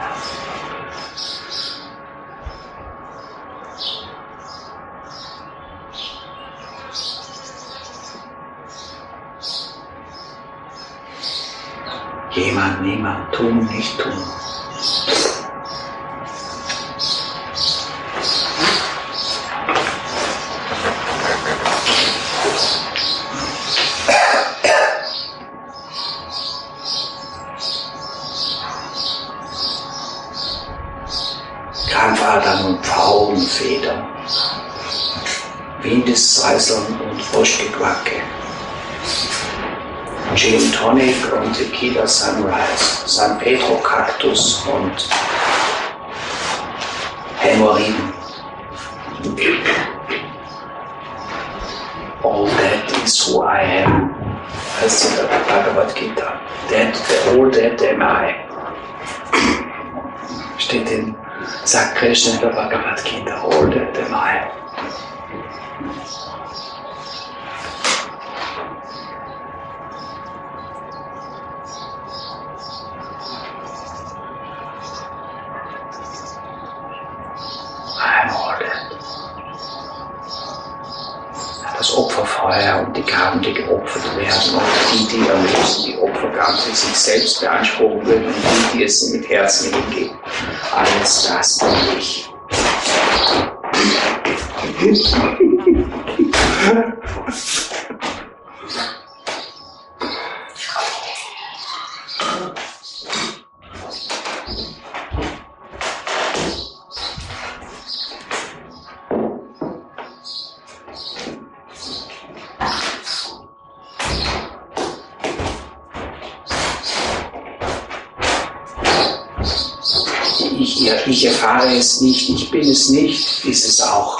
Jemand, niemand, tun, nicht tun. Krampfadern und Pfauenfedern, Windessäuseln und Froschgequacke, Gin Tonic und Tequila Sunrise, San Pedro Kaktus und Hämorrhoiden. All that is who I am, heißt in der Bhagavad Gita. All that am I. Steht sagt Krishna in der Bhagavad Gita, all that am I. I'm all that. Das Opferfeuer und die Gaben, die geopfert werden und die erlösen, die Opfergaben, die sich selbst beanspruchen würden und die es mit Herzen hingeben. Alles das bin ich. Ich erfahre es nicht, ich bin es nicht, ist es auch.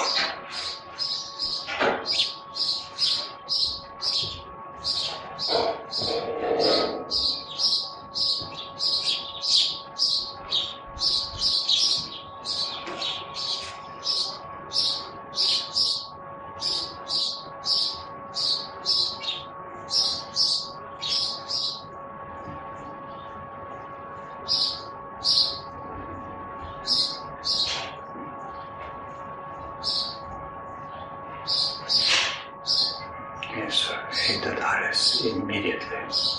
verliert wird.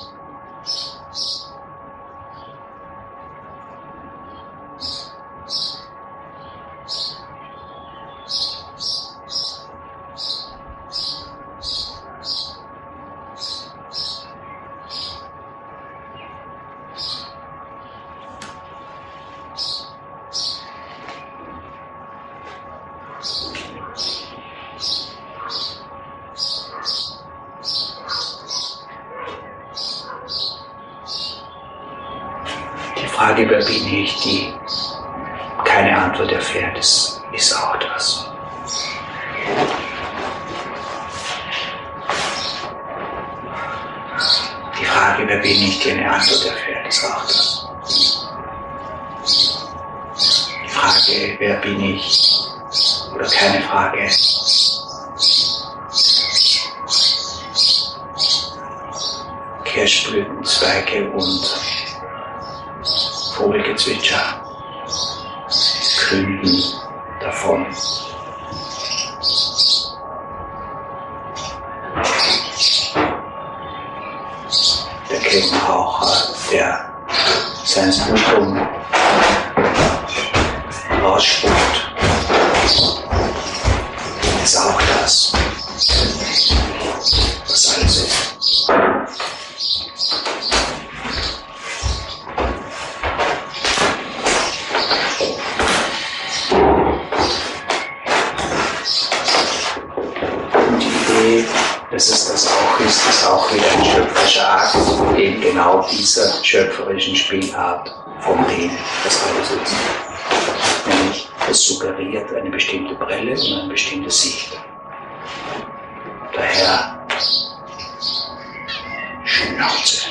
Die Frage, wer bin ich, die keine Antwort erfährt, ist auch das. Die Frage, wer bin ich, die eine Antwort erfährt, ist auch das. Die Frage, wer bin ich, oder keine Frage, Kirschblüten, Zweige und Vogelgezwitscher künden davon. Der Kettenraucher, der sein Sputum rausspuckt, ist auch das, was alles ist. Dass es das auch ist auch wieder ein schöpferischer Akt, eben genau dieser schöpferischen Spielart von dem, was alles ist. Nämlich, es suggeriert eine bestimmte Brille und eine bestimmte Sicht. Daher Schnauze.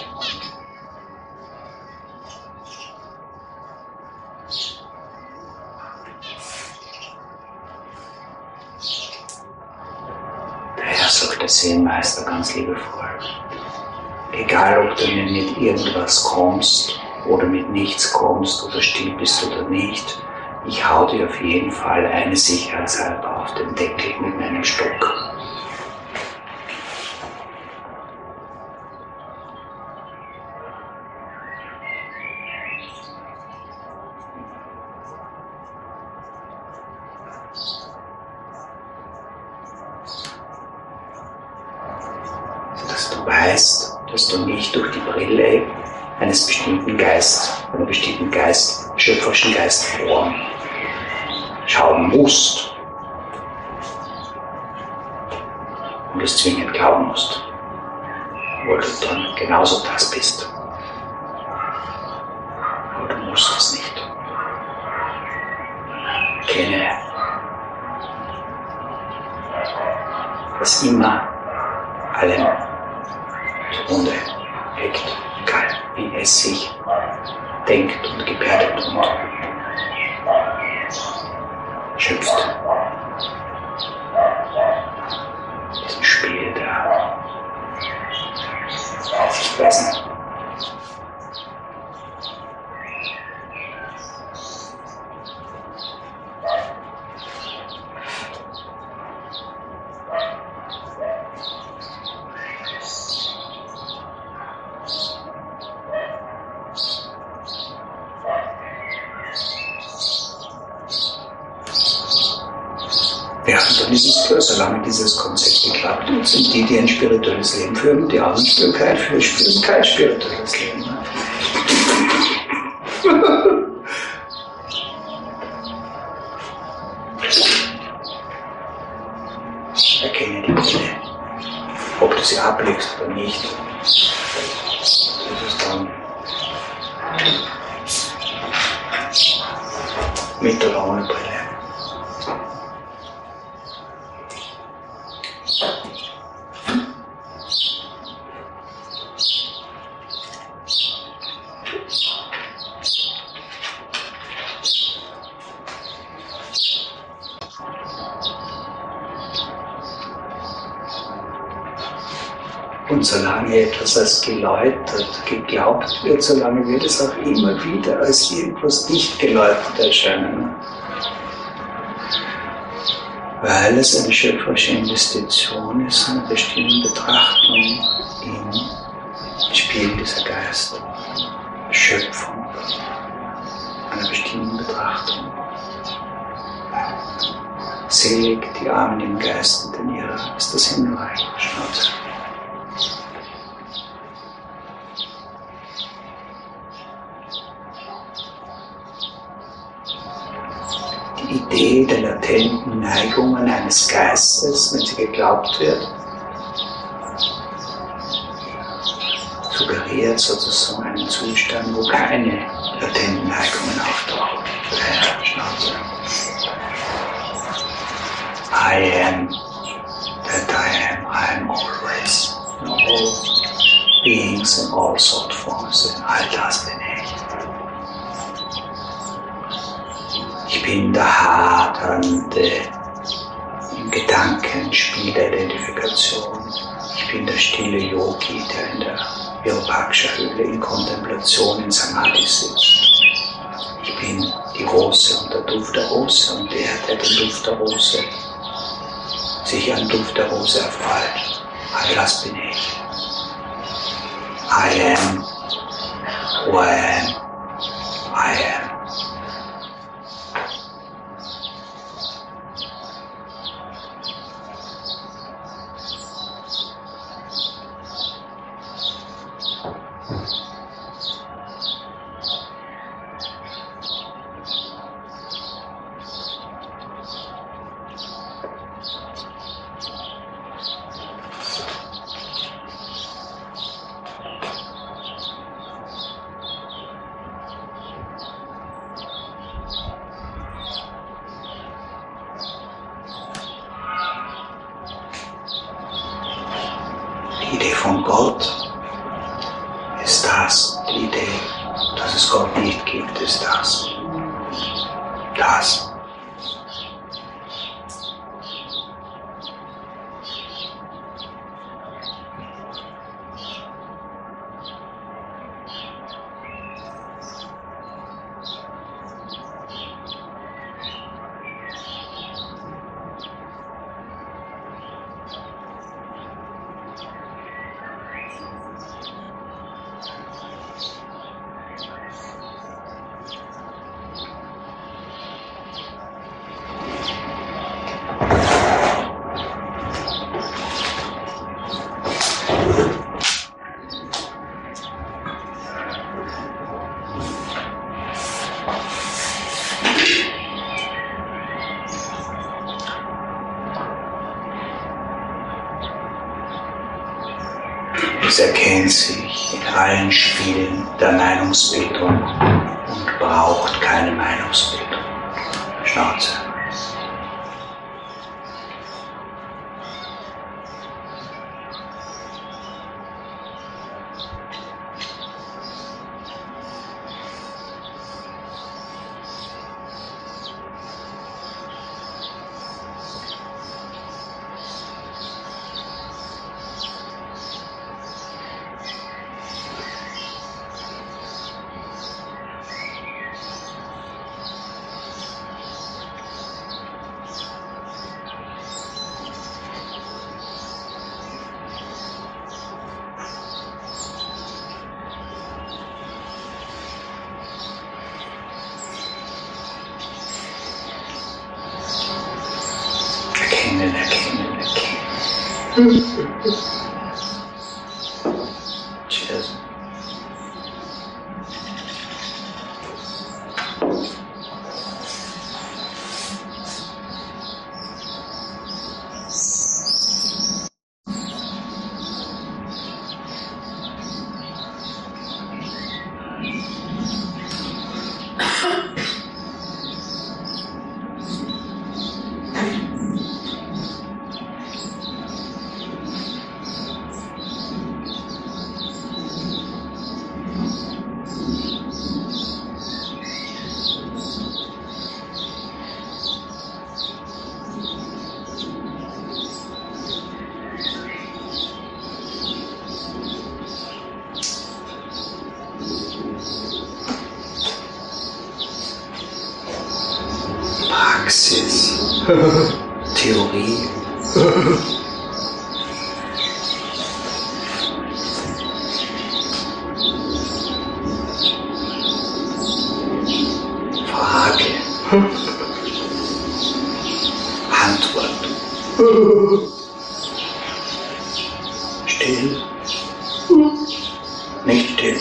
Daher sagt der Zen-Meister ganz liebevoll, egal ob du mit irgendwas kommst oder mit nichts kommst oder still bist oder nicht, ich hau dir auf jeden Fall eine sicherheitshalber auf den Deckel mit meinem Stock. Dass du weißt, dass du nicht durch die Brille eines bestimmten einer bestimmten schöpferischen Geistform schauen musst und es zwingend glauben musst, wo du dann genauso das bist. Aber du musst es nicht. Kenne, dass immer allem zugrunde liegt, egal wie es sich denkt und gebärdet und schöpft. Diesen Spiel der Sichtweisen. Ja, und dann ist es klar, solange dieses Konzept geklappt wird, sind die ein spirituelles Leben führen, die anderen spüren kein spirituelles Leben. Erkenne die Brille, ob du sie ablegst oder nicht. Das ist dann mit oder ohne Brille. Und solange etwas als geläutert geglaubt wird, solange wird es auch immer wieder als irgendwas nicht geläutert erscheinen. Weil es eine schöpferische Investition ist, eine bestimmte Betrachtung in Spiel dieser Geist, Schöpfung einer bestimmten Betrachtung. Selig die Armen im Geiste, denn ihrer ist das Himmelreich. Schnauze. Die Idee der latenten Neigungen eines Geistes, wenn sie geglaubt wird, suggeriert sozusagen einen Zustand, wo keine latenten Neigungen auftauchen. Schnauze. I am that I am always, in all beings and all thought forms, all das bin ich. Ich bin der Hadernde im Gedankenspiel der Identifikation. Ich bin der stille Yogi, der in der Virupaksha-Höhle in Kontemplation in Samadhi sitzt. Ich bin die Rose und der Duft der Rose und der den Duft der Rose sich an Duft der Rose erfreut. All das bin ich. I am who I am. I am. Die Idee von Gott ist das. Die Idee, dass es Gott nicht gibt, ist das. Das. Es erkennt sich in allen Spielen der Meinungsbildung und braucht keine Meinungsbildung. Schnauze. Erkennen. Cheers. Praxis, Theorie. nicht still.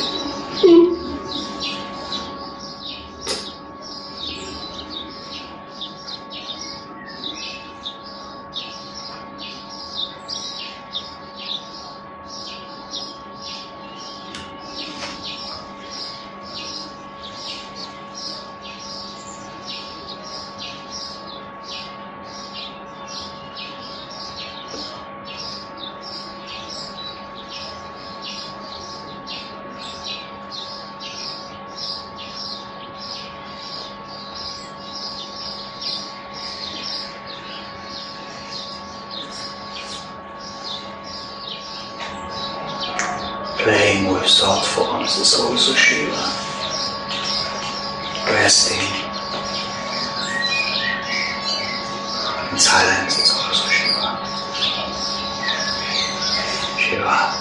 Playing with thought forms is also Shiva. Resting in silence is also Shiva. Shiva.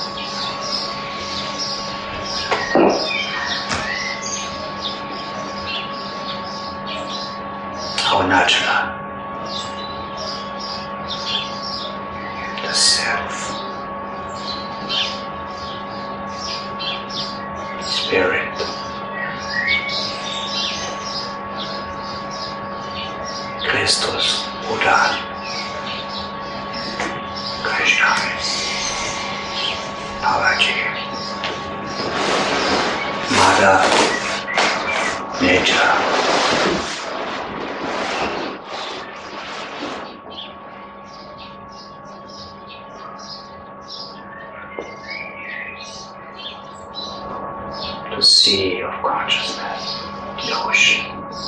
How natural. The self. Spirit, Christus, Buddha, Krishna, Babaji, Mother, Nature. The sea of consciousness, the ocean.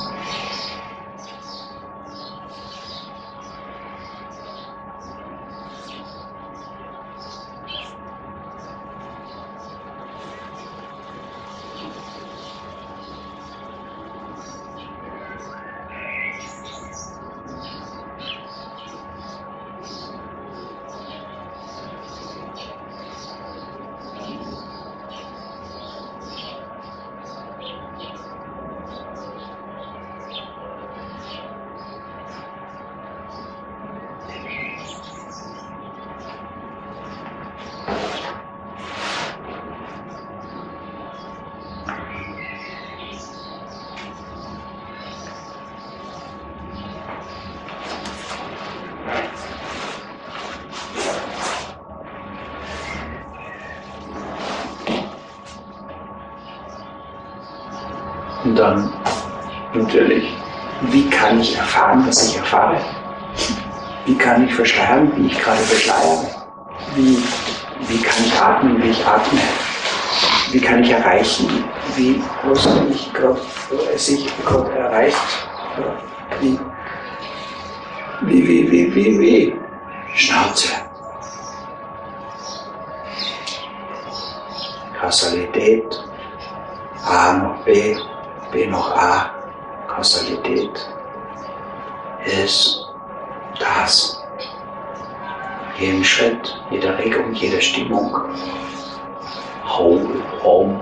Und dann natürlich, wie kann ich erfahren, was ich erfahre? Wie kann ich verschleiern, wie ich gerade verschleiere? Wie kann ich atmen, wie ich atme? Wie kann ich erreichen, was ich gerade erreicht? Wie? Schnauze. Kausalität. A noch B, B noch A. Kausalität ist das. Jeden Schritt, jede Regung, jede Stimmung. Whole home.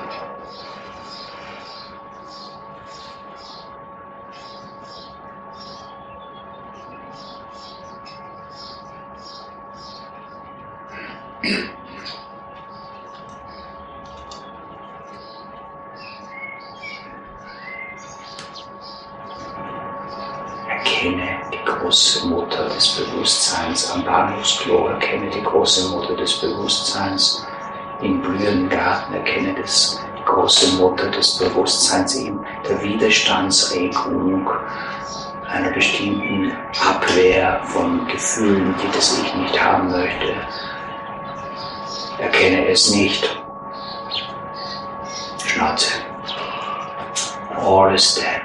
Erkenne die große Mutter des Bewusstseins am Bahnhofsklo, erkenne die große Mutter des Bewusstseins im blühenden Garten, erkenne die große Mutter des Bewusstseins in der Widerstandsregung einer bestimmten Abwehr von Gefühlen, die das Ich nicht haben möchte. Erkenne es nicht. Schnauze. All is dead.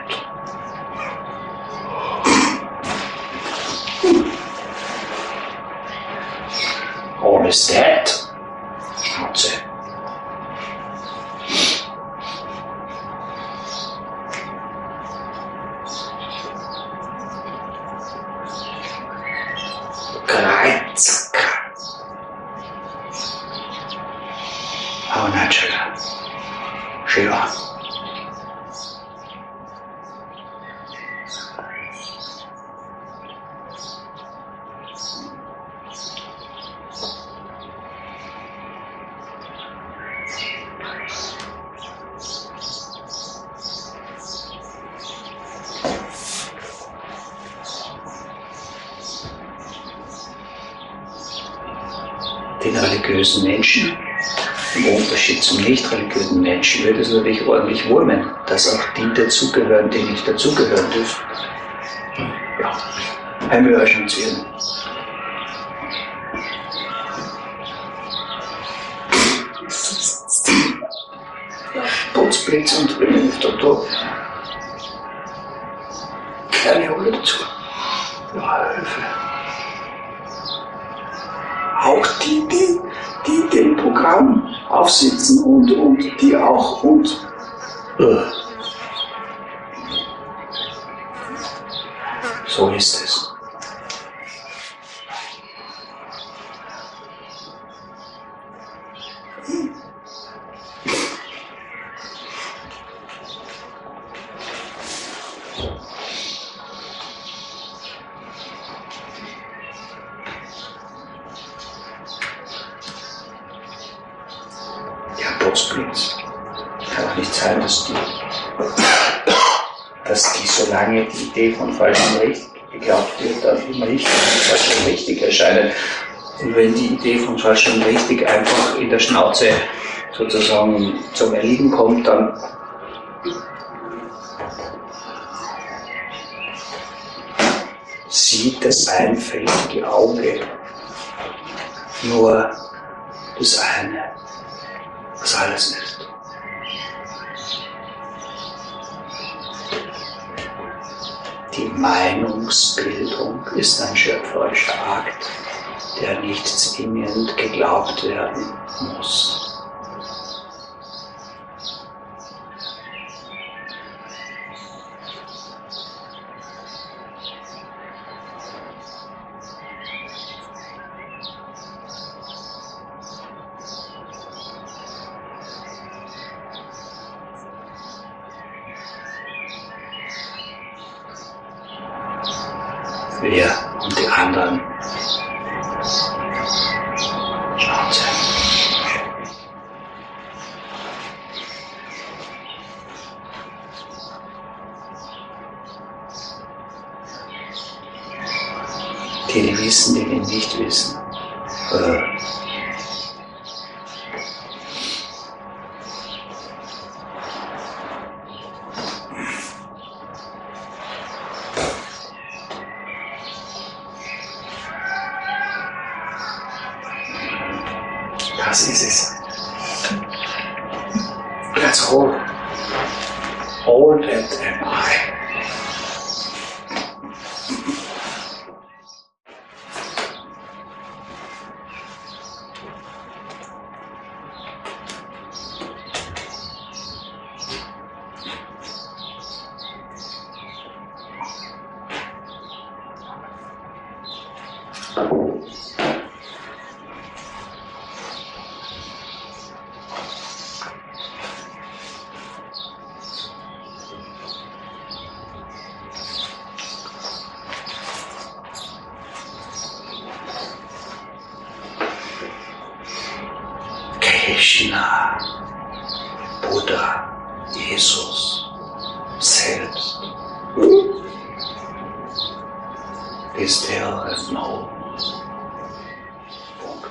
All is dead. Schnauze. Kreuzka. How natural. Shiva. den religiösen Menschen, im Unterschied zum nicht religiösen Menschen, wird es natürlich ordentlich wurmen, dass auch die dazugehören, die nicht dazugehören dürfen. Ja, haben wir ja schon gesehen. Putzblitz und Toto. Kleine Rolle dazu. Ja, Hilfe. Auch die dem Programm aufsitzen und die auch und. So ist es. Putzblitz. Kann auch nicht sein, dass die solange die Idee von falsch und richtig geglaubt wird, dann immer richtig und falsch und richtig erscheinen. Und wenn die Idee von falsch und richtig einfach in der Schnauze sozusagen zum Erliegen kommt, dann sieht das einfältige Auge nur das eine, was alles ist. Die Meinungsbildung ist ein schöpferischer Akt, der nicht zwingend geglaubt werden muss. Wir und die anderen. Schnauze. Die wissen, die nicht wissen. Das ist es. That's all. All that am I. Krishna, Buddha, Jesus, selbst ist der No. Punkt.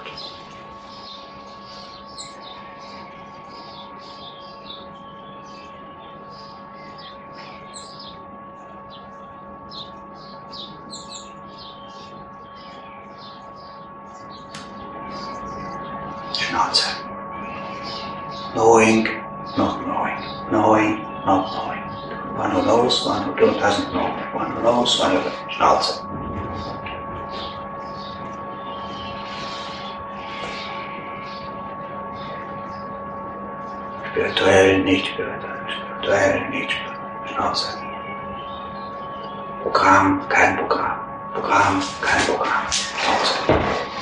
Schnauze. Knowing, not knowing. Knowing, not knowing. One who knows, one who doesn't know. One who knows, one who doesn't. Schnauze. Spirituell, nicht spirituell. Spirituell, nicht spirituell. Schnauze. Programm, kein Programm. Programm, kein Programm. Schnauze.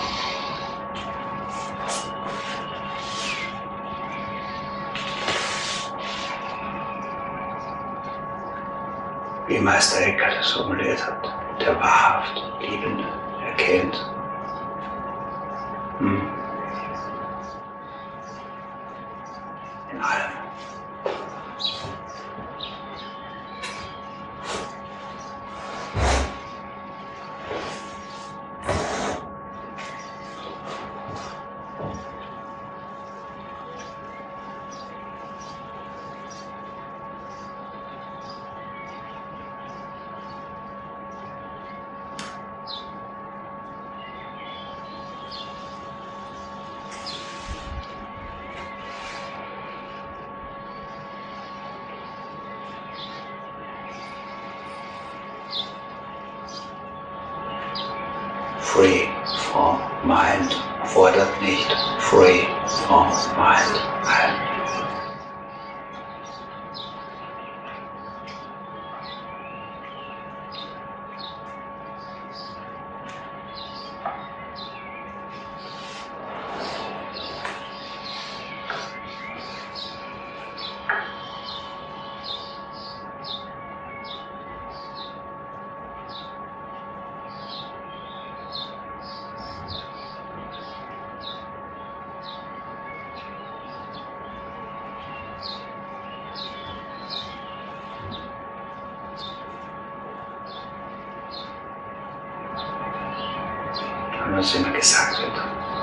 Wie Meister Eckhart es formuliert hat, der wahrhaft Liebende erkennt. In allem. free from mind, fordert nicht free from mind ein. Was immer gesagt wird.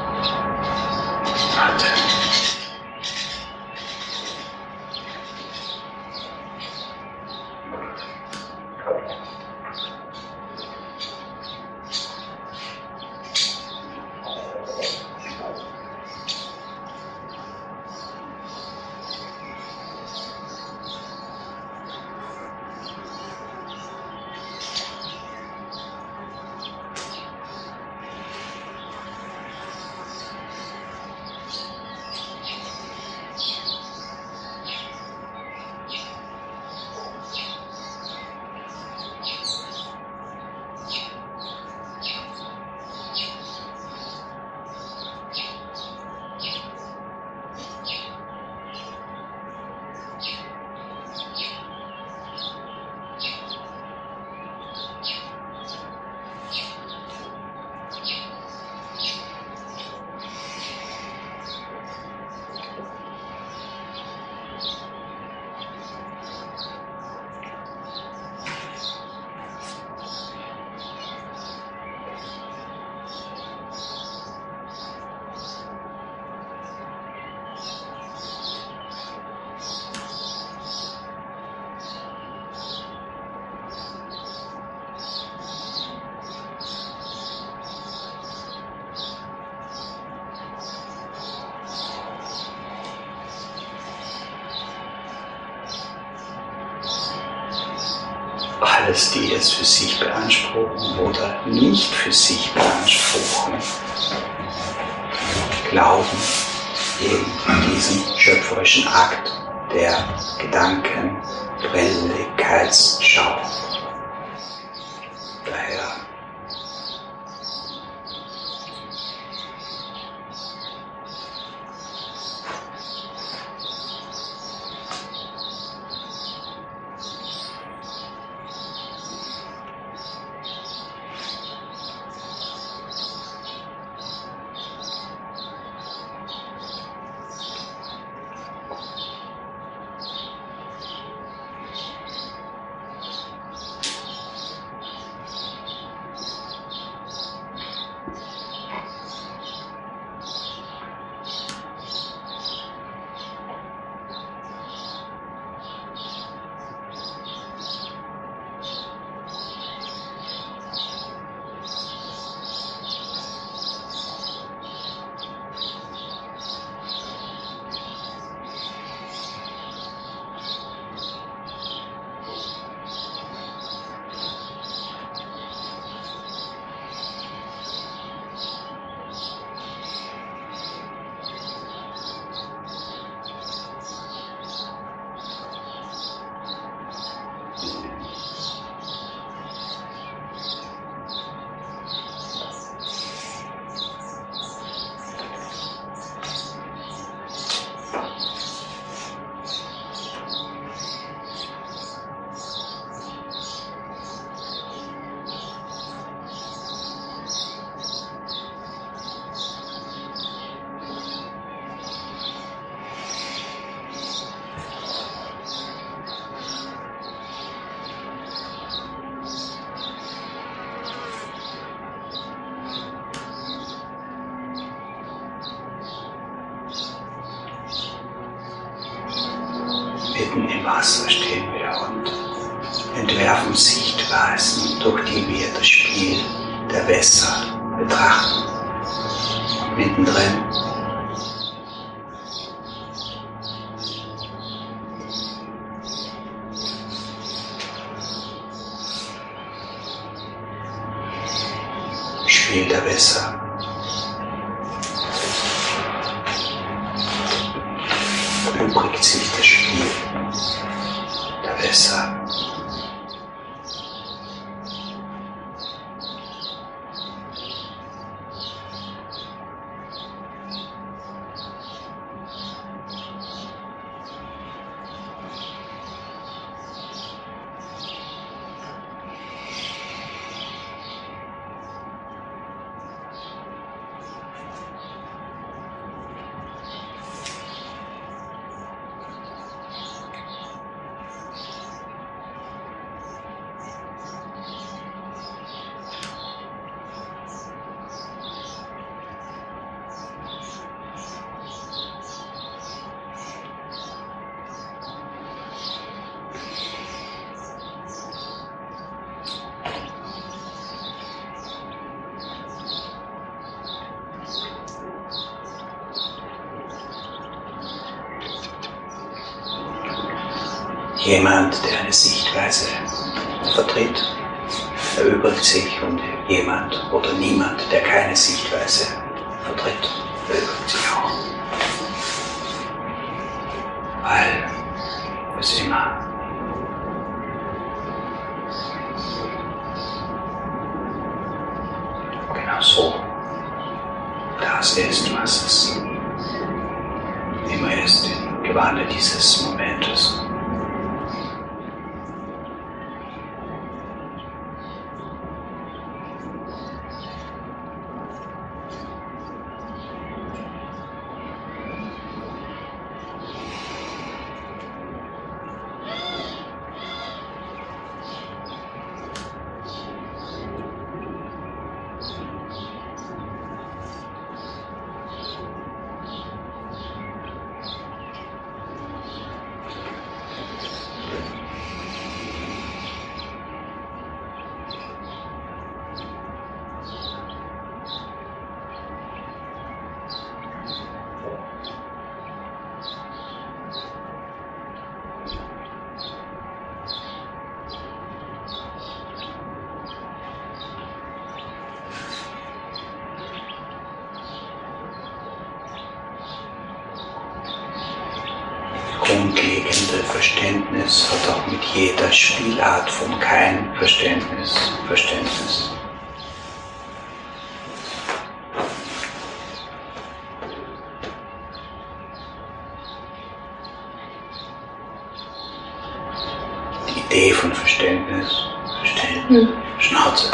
Warte. Alles, die es für sich beanspruchen oder nicht für sich beanspruchen, glauben eben an diesen schöpferischen Akt der Gedankenbrelligkeitsschau. Daher mitten im Wasser stehen wir und entwerfen Sichtweisen, durch die wir das Spiel der Wässer betrachten. Und mittendrin spielt er besser. Übrigt sich das Spiel der besser. Jemand, der eine Sichtweise vertritt, erübrigt sich, und jemand oder niemand, der keine Sichtweise vertritt, erübrigt sich auch. Weil es immer genau so das ist, was es immer ist, im Gewande dieses Momentes. Grundlegende Verständnis hat auch mit jeder Spielart von kein Verständnis. Die Idee von Verständnis, Schnauze.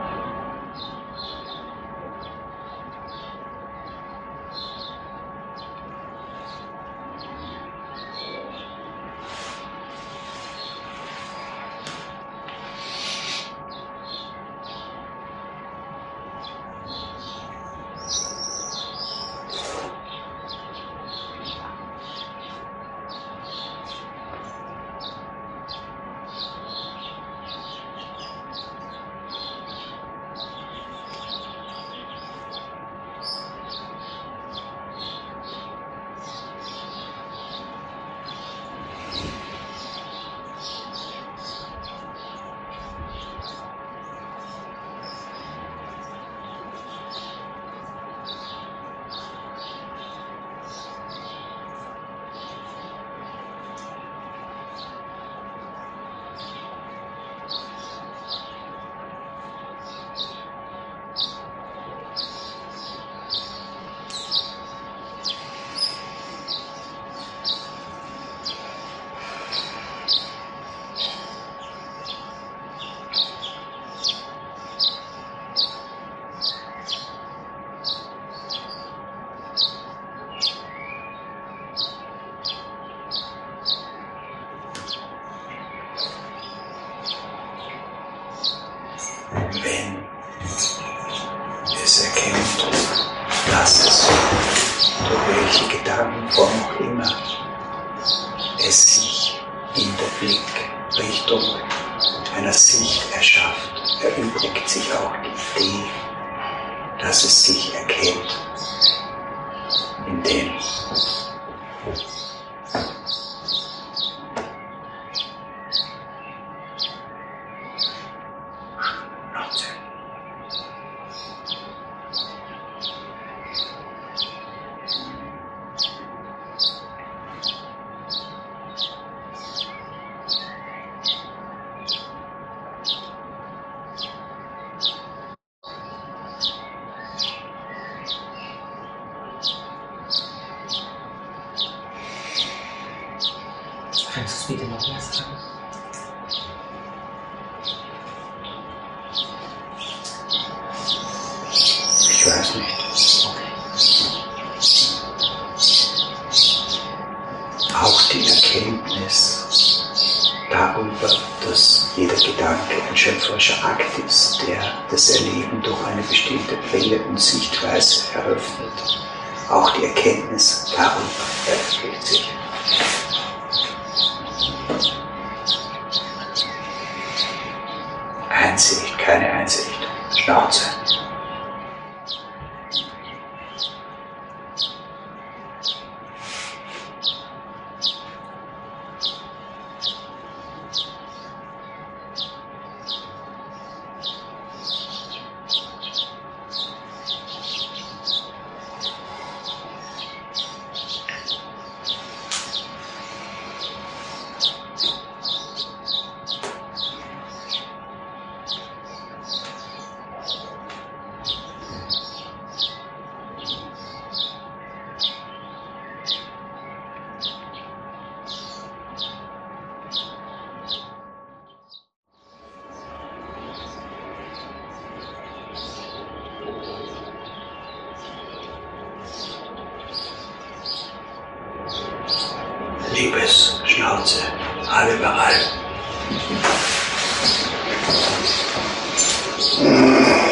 Wenn es erkennt, dass es, durch welche Gedankenform auch immer, es sich in der Blickrichtung einer Sicht erschafft, erübrigt sich auch die Idee, dass es sich erkennt in dem. Kannst du es bitte noch mehr sagen? Ich weiß nicht. Okay. Auch die Erkenntnis darüber, dass jeder Gedanke ein schöpferischer Akt ist, der das Erleben durch eine bestimmte Brille und Sichtweise eröffnet. Auch die Erkenntnis darüber eröffnet sich. Einsicht, keine Einsicht. Schnauze. Liebes Schnauze, allüberall.